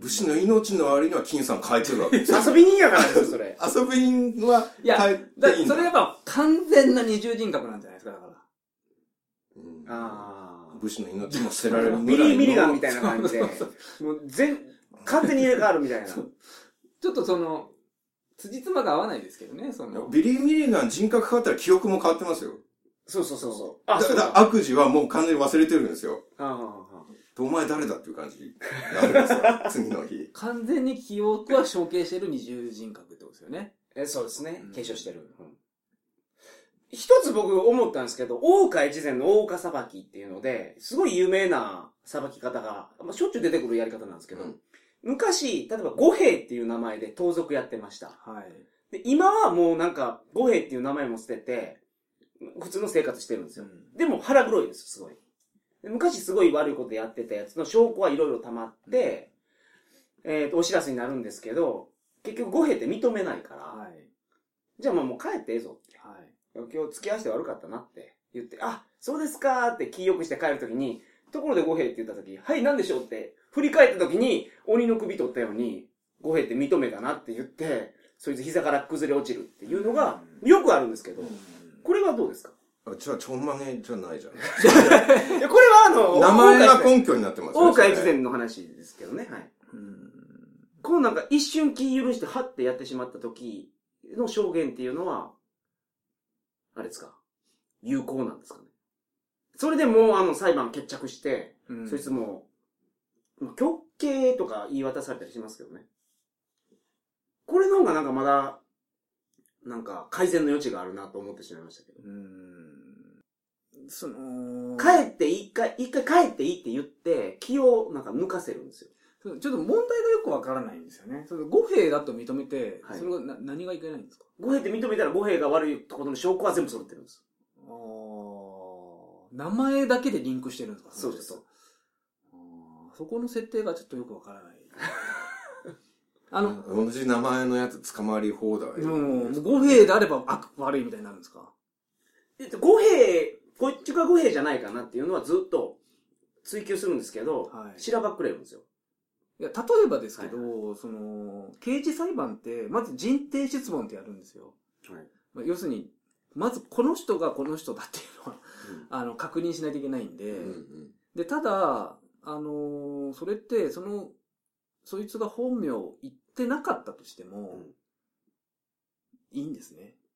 武士の命の割には金さん変えてるわけですよ。 遊び人やからですよ、それ。 遊び人は変えていいんだ。いや、だそれやっぱ完全な二重人格なんじゃないですか、だから。 うん、ああ。武士の命も捨てられるぐらいの。ミリミリガンみたいな感じで。もう全、完全に入れ替わるみたいな。ちょっとその、辻褄が合わないですけどね、その。 ビリー・ミリガン人格変わったら記憶も変わってますよ。 そうそうそうそう。 あ、だから悪事はもう完全に忘れてるんですよ。ああ、ああ。お前誰だっていう感じになるんですよ。次の日。 完全に記憶は承継してる二重人格ってことですよね。 え、そうですね。継承してる。うん、一つ僕思ったんですけど、大岡越前の大岡裁きっていうので、すごい有名な裁き方が、まあ、しょっちゅう出てくるやり方なんですけど、うん、昔、例えば五兵っていう名前で盗賊やってました。はい。で、今はもうなんか、五兵っていう名前も捨てて、普通の生活してるんですよ。うん、でも腹黒いです、すごい。で昔すごい悪いことやってたやつの証拠はいろいろ溜まって、うん、えっと、お知らせになるんですけど、結局五兵って認めないから、はい、じゃあまあもう帰ってええぞって。はい、今日付き合わせて悪かったなって言って、あ、そうですかって気よくして帰るときに、ところで五兵って言ったとき、はい、なんでしょうって振り返ったときに、鬼の首取ったように、五兵って認めたなって言って、そいつ膝から崩れ落ちるっていうのが、よくあるんですけど、これはどうですか？ じゃあ、ちょんまげじゃないじゃん。 いや、これはあの、 名前が根拠になってますね。 大岡越前の話ですけどね、はい。うんこのなんか一瞬気許してハッてやってしまった時の証言っていうのは、あれですか？有効なんですかね？それでもうあの裁判決着して、うん、そいつもう、極刑とか言い渡されたりしますけどね。これの方がなんかまだ、なんか改善の余地があるなと思ってしまいましたけど。うーんその、帰って一回、一回帰っていいって言って、気をなんか抜かせるんですよ。 ちょっと問題がよくわからないんですよね。その五兵だと認めて、はい、それがな何がいけないんですか？ 五兵って認めたら五兵が悪いことの証拠は全部揃ってるんです。あ名前だけでリンクしてるんですか？ そうです。 あそこの設定がちょっとよくわからない。 あの、同じ名前のやつ捕まり放題。 うん。五兵であれば悪、悪いみたいになるんですか？ 五兵、こっちが五兵じゃないかなっていうのはずっと追求するんですけど、はい、しらばっくれるんですよ。 いや、例えばですけど、はい、その、刑事裁判って、まず人定質問ってやるんですよ。はいまあ、要するに、まずこの人がこの人だっていうのは、うん、あの、確認しないといけないんで、うんうん、で、ただ、あのー、それって、その、そいつが本名を言ってなかったとしても、うん、いいんですね。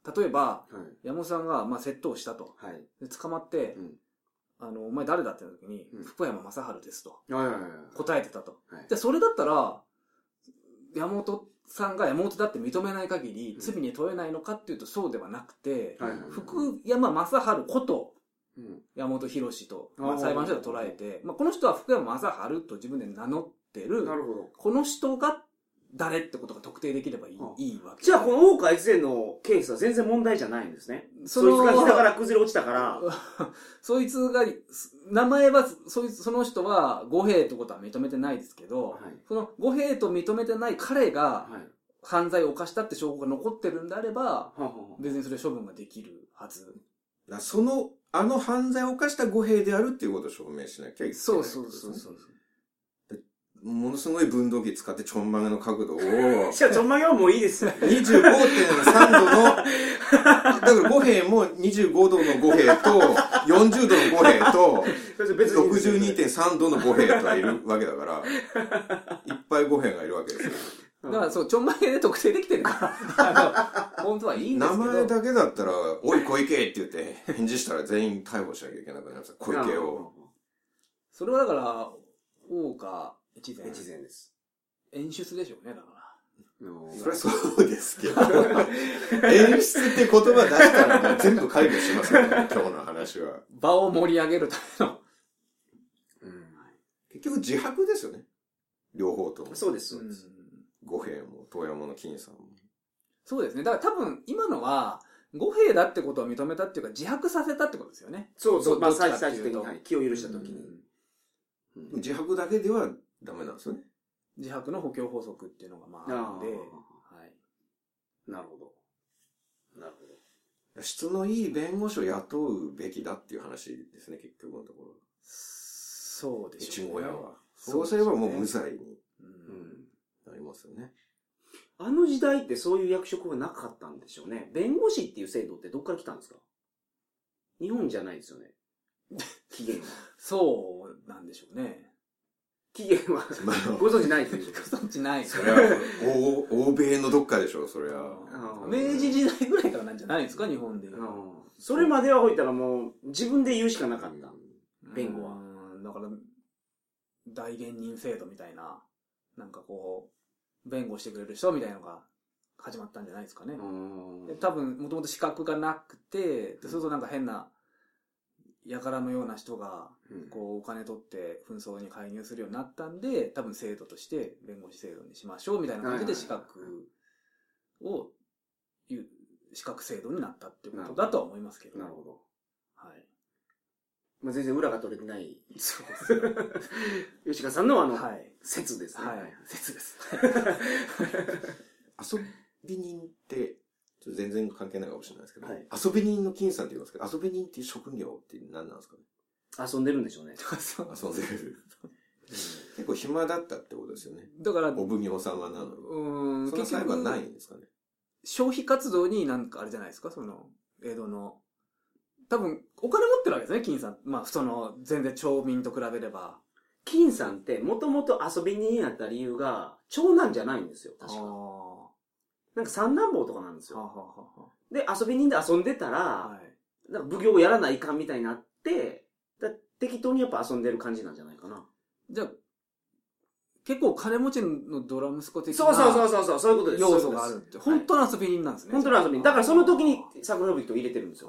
例えば、はい、山本さんが、まあ、窃盗をしたと。はい、で捕まって、うん、あの、お前誰だって言った時に、うん、福山雅治ですと。答えてたと。はい、で、それだったら、山本さんが山本だって認めない限り、罪に問えないのかっていうとそうではなくて、うん、福山雅治こと、うん、山本博と、まあ、裁判所で捉えて、まあ、この人は福山雅治と自分で名乗ってる、なるほど。この人が誰ってことが特定できればいい、ああいいわけ。 じゃあこの大川越前のケースは全然問題じゃないんですね。そいつが膝から崩れ落ちたから。 そいつが、名前は、そいつ、その人は五兵ってことは認めてないですけど、はい、その五兵と認めてない彼が、犯罪を犯したって証拠が残ってるんであれば、はい、別にそれ処分ができるはず。 だその、あの犯罪を犯した五兵であるっていうことを証明しなきゃいけない。 そうそうそうそう。 ものすごい分度器使ってちょんまげの角度を。 じゃあちょんまげはもういいですよ。 にじゅうごてんさんどの、だから五兵もにじゅうごどの五兵と、よんじゅうどの五兵と、ろくじゅうにてんさんどの五兵とはいるわけだから、いっぱい五兵がいるわけですよ。 だからそう、ちょんまげで特定できてるから、本当はいいんですけど。 名前だけだったら、おい小池って言って返事したら全員逮捕しなきゃいけなくなります。小池を。 それはだから、大岡、越前。 越前です。 演出でしょうね、だから。 それはそうですけど。演出って言葉出したらもう全部解決しますよね、今日の話は。 場を盛り上げるための。 うん、結局自白ですよね。両方とも。 そうです、そうです。 五兵も、遠山の金さんも。 そうですね。だから多分、今のは、五兵だってことを認めたっていうか、自白させたってことですよね。 そうそう、まあ、最終的に、はい、気を許したときに、 うん。自白だけでは、ダメなんですよね。 自白の補強法則っていうのがまああるんで、はい。 なるほど。なるほど。質のいい弁護士を雇うべきだっていう話ですね、結局のところ。 そうでしょうね。 越後屋は。そうすればもう無罪に、うん、なりますよね。 あの時代ってそういう役職がなかったんでしょうね。弁護士っていう制度ってどっから来たんですか？日本じゃないですよね。起源は。 そうなんでしょうね。 起源は、ご存知ないというご存知ない。 それは、欧米のどっかでしょ、それは。 明治時代ぐらいからなんじゃないですか、日本で。 それまではほいたらもう、自分で言うしかなかった。弁護は。 だから、代言人制度みたいな、なんかこう、弁護してくれる人みたいなのが始まったんじゃないですかね。で多分、もともと資格がなくて、そうするとなんか変な、輩のような人が、こう、お金取って紛争に介入するようになったんで、多分制度として弁護士制度にしましょうみたいな感じで資格を、資格制度になったっていうことだとは思いますけど。 なるほど。 はい。 まあ全然裏が取れてない。そうです。吉川さんのあの、はい、説ですね。 はい。説です。 遊び人って、全然関係ないかもしれないですけど、はい、遊び人の金さんって言いますけど、遊び人っていう職業って何なんですかね？ 遊んでるんでしょうね。 遊んでる。結構暇だったってことですよね。 だから、 お奉行様なのに。うん。その裁判ないんですかね？ 消費活動になんかあれじゃないですか、その、江戸の。多分、お金持ってるわけですね、金さん。まあ、その、全然町民と比べれば。 金さんって、もともと遊び人になった理由が、長男じゃないんですよ、確か。なんか三男坊とかなんですよ。ははははで、遊び人で遊んでたら、はい、なんか奉行をやらないかんみたいになって、だ適当にやっぱ遊んでる感じなんじゃないかな。 じゃあ、結構金持ちのドラ息子的なそうそうそうそうそう、そういうことです。 要素があるって。本当の遊び人なんですね。 本当の遊び人。だからその時に桜吹雪を入れてるんですよ。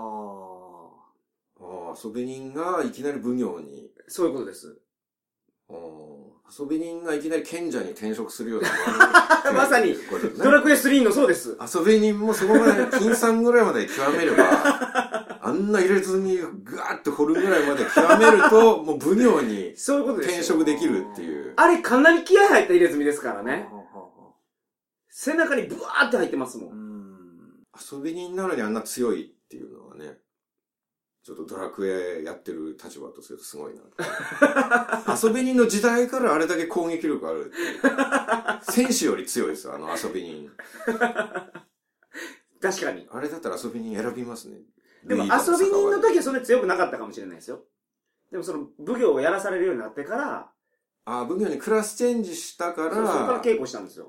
ああ。ああ、遊び人がいきなり奉行に。 そういうことです。 ああ。遊び人がいきなり賢者に転職するような。 まさに、ドラクエスリーのそうです。 遊び人もそこまで、金さんぐらいまで極めれば、あんな入れ墨をぐわーって掘るぐらいまで極めると、もう奉行に転職できるっていう。 あれかなり気合入った入れ墨ですからね。背中にブワーって入ってますもん。 うん遊び人なのにあんな強いっていうのはね、ちょっとドラクエやってる立場とするとすごいな。遊び人の時代からあれだけ攻撃力あるっていう。戦士より強いですよ、あの遊び人。 確かに。 あれだったら遊び人選びますね。 でも遊び人の時はそれ強くなかったかもしれないですよ。でもその奉行をやらされるようになってから、 ああ、奉行にクラスチェンジしたから、 そこから稽古したんですよ。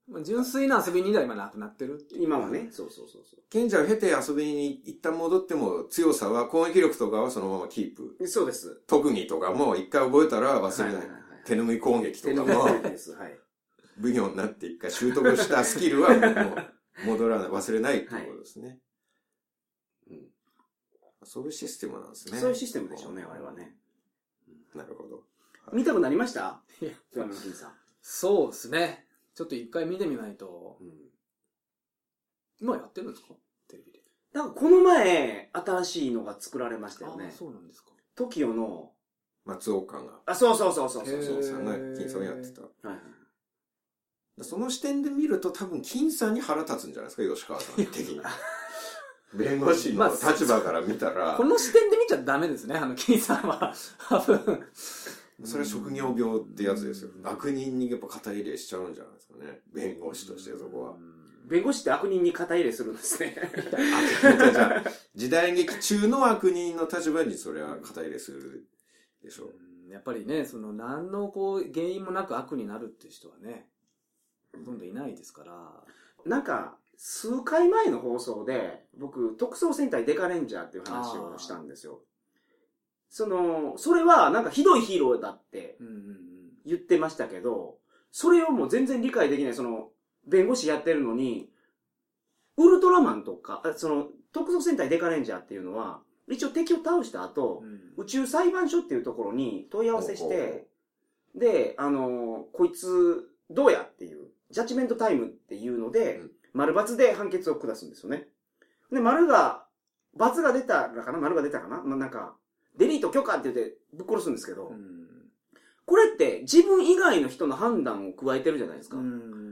純粋な遊び人では今なくなってるって今はね。そうそうそうそう。 賢者を経て遊びに一旦戻っても強さは、攻撃力とかはそのままキープ。 そうです。 特技とかも一回覚えたら忘れない。はいはいはい、手ぬぐい攻撃とかも。はい。奉行になって一回習得したスキルはもう戻らない、忘れないっていうことですね。はい、うん。そういうシステムなんですね。 そういうシステムでしょうね、あれはね。 なるほど。 はい、見たくなりました？ドラムの金さん。 そうですね。ちょっと一回見てみないと。うん、今やってるんですか？テレビで。 なんかこの前、新しいのが作られましたよね。 あ、そうなんですか。 トキオの松岡が。 あ、そうそうそうそうそう。 金さんが金さんをやってた。はいはい。その視点で見ると多分金さんに腹立つんじゃないですか、吉川さん的に。弁護士の立場から見たら、まあ、 この視点で見ちゃダメですね、あの金さんは。多分。 それは職業病ってやつですよ。悪人にやっぱ肩入れしちゃうんじゃないですかね。弁護士としてそこは。 弁護士って悪人に肩入れするんですね。 じゃあ時代劇中の悪人の立場にそれは肩入れするでしょう。 やっぱりね、その何のこう原因もなく悪になるっていう人はね、ほとんどいないですから。 なんか、数回前の放送で、僕、特捜戦隊デカレンジャーっていう話をしたんですよ。その、それはなんかひどいヒーローだって言ってましたけど、それをもう全然理解できない、その、弁護士やってるのに、ウルトラマンとか、その、特捜戦隊デカレンジャーっていうのは、一応敵を倒した後、うん、宇宙裁判所っていうところに問い合わせして、で、あの、こいつ、どうやっていう、ジャッジメントタイムっていうので、うん、丸×で判決を下すんですよね。で、丸が、×が出たらかな丸が出たかなまあ、なんか、デリート許可って言ってぶっ殺すんですけど、うん、これって自分以外の人の判断を加えてるじゃないですか。うん、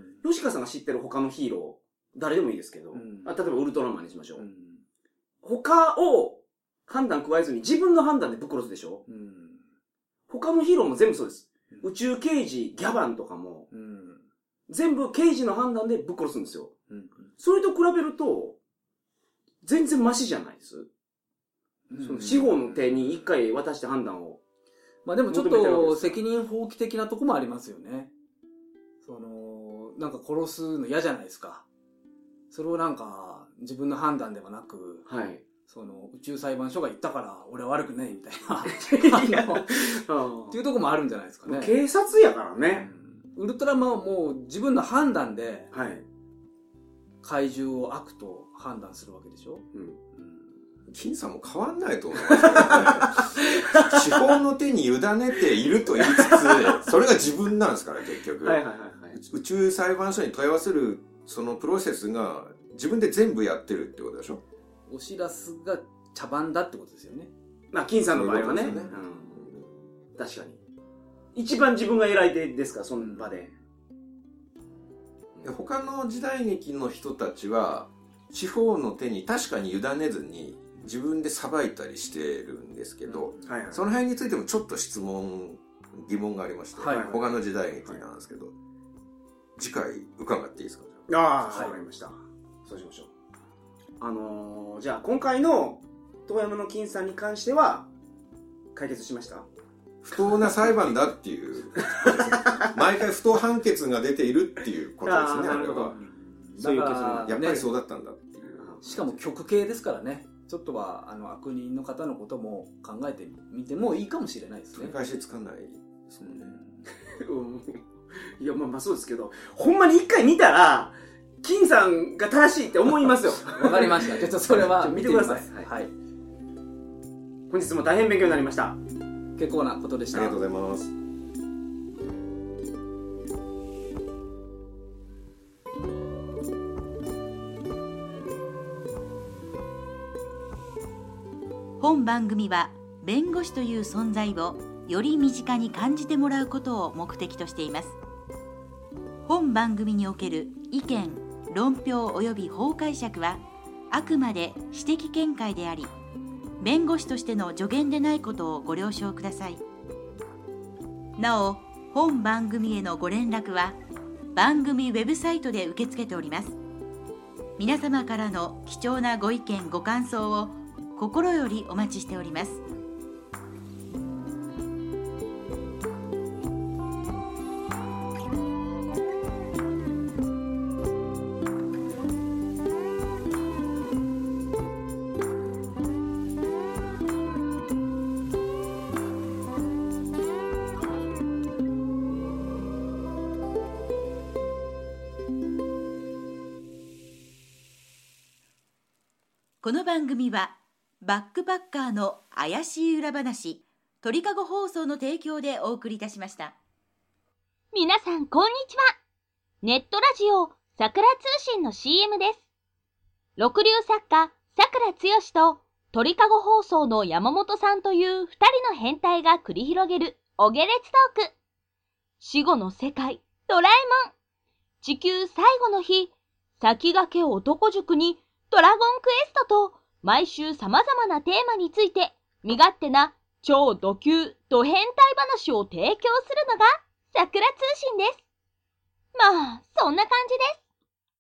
吉川さんが知ってる他のヒーロー、誰でもいいですけど、うん、あ例えばウルトラマンにしましょう。うん、他を判断加えずに自分の判断でぶっ殺すでしょ、うん、他のヒーローも全部そうです。うん、宇宙刑事、ギャバンとかも、うん、全部刑事の判断でぶっ殺すんですよ。うん、それと比べると、全然マシじゃないです。その司法の手に一回渡して判断を。 まあでもちょっと責任放棄的なとこもありますよね。その、なんか殺すの嫌じゃないですか。それをなんか自分の判断ではなく、はい。その宇宙裁判所が言ったから俺は悪くないみたいな。っていうとこもあるんじゃないですかね。 警察やからね。 うん、ウルトラマンはもう自分の判断で、はい。怪獣を悪と判断するわけでしょ。うん。 金さんも変わんないと思いますけどね。司法の手に委ねていると言いつつ、それが自分なんですから、結局。はいはいはいはい、宇宙裁判所に問い合わせる、そのプロセスが自分で全部やってるってことでしょ？ お知らすが茶番だってことですよね。 まあ、金さんの場合はね。ううねうん、確かに。一番自分が偉い手ですから、その場で。 他の時代劇の人たちは、司法の手に確かに委ねずに、自分で裁いたりしてるんですけど、うんはいはい、その辺についてもちょっと質問、疑問がありまして、はいはい、他の時代劇なんですけど、はい、次回伺っていいですか？ ああ、はい、わかりました。そうしましょう。あのー、じゃあ今回の遠山の金さんに関しては、解決しました？ 不当な裁判だっていう、毎回不当判決が出ているっていうことですね、あ, あれは。そういう結論。やっぱりそうだったんだっていう。 しかも極刑ですからね。ちょっとはあの悪人の方のことも考えてみてもいいかもしれないですね。 取り返しつかないですもんね。 いやまあまあそうですけど、ほんまに一回見たら金さんが正しいって思いますよ。 わかりました。ちょっとそれは見てください。はい。はい、本日も大変勉強になりました。 結構なことでした。 ありがとうございます。 本番組は弁護士という存在をより身近に感じてもらうことを目的としています。本番組における意見、論評及び法解釈はあくまで私的見解であり、弁護士としての助言でないことをご了承ください。なお、本番組へのご連絡は番組ウェブサイトで受け付けております。皆様からの貴重なご意見ご感想を心よりお待ちしております。 この番組はバックパッカーの怪しい裏話、鳥かご放送の提供でお送りいたしました。 皆さんこんにちは。ネットラジオさくら通信の シーエム です。六流作家さくらつよしと鳥かご放送の山本さんという二人の変態が繰り広げるお下劣トーク。死後の世界、ドラえもん、地球最後の日、先駆け男塾にドラゴンクエストと毎週様々なテーマについて身勝手な超ド級ド変態話を提供するのがさくら通信です。まあ、そんな感じです。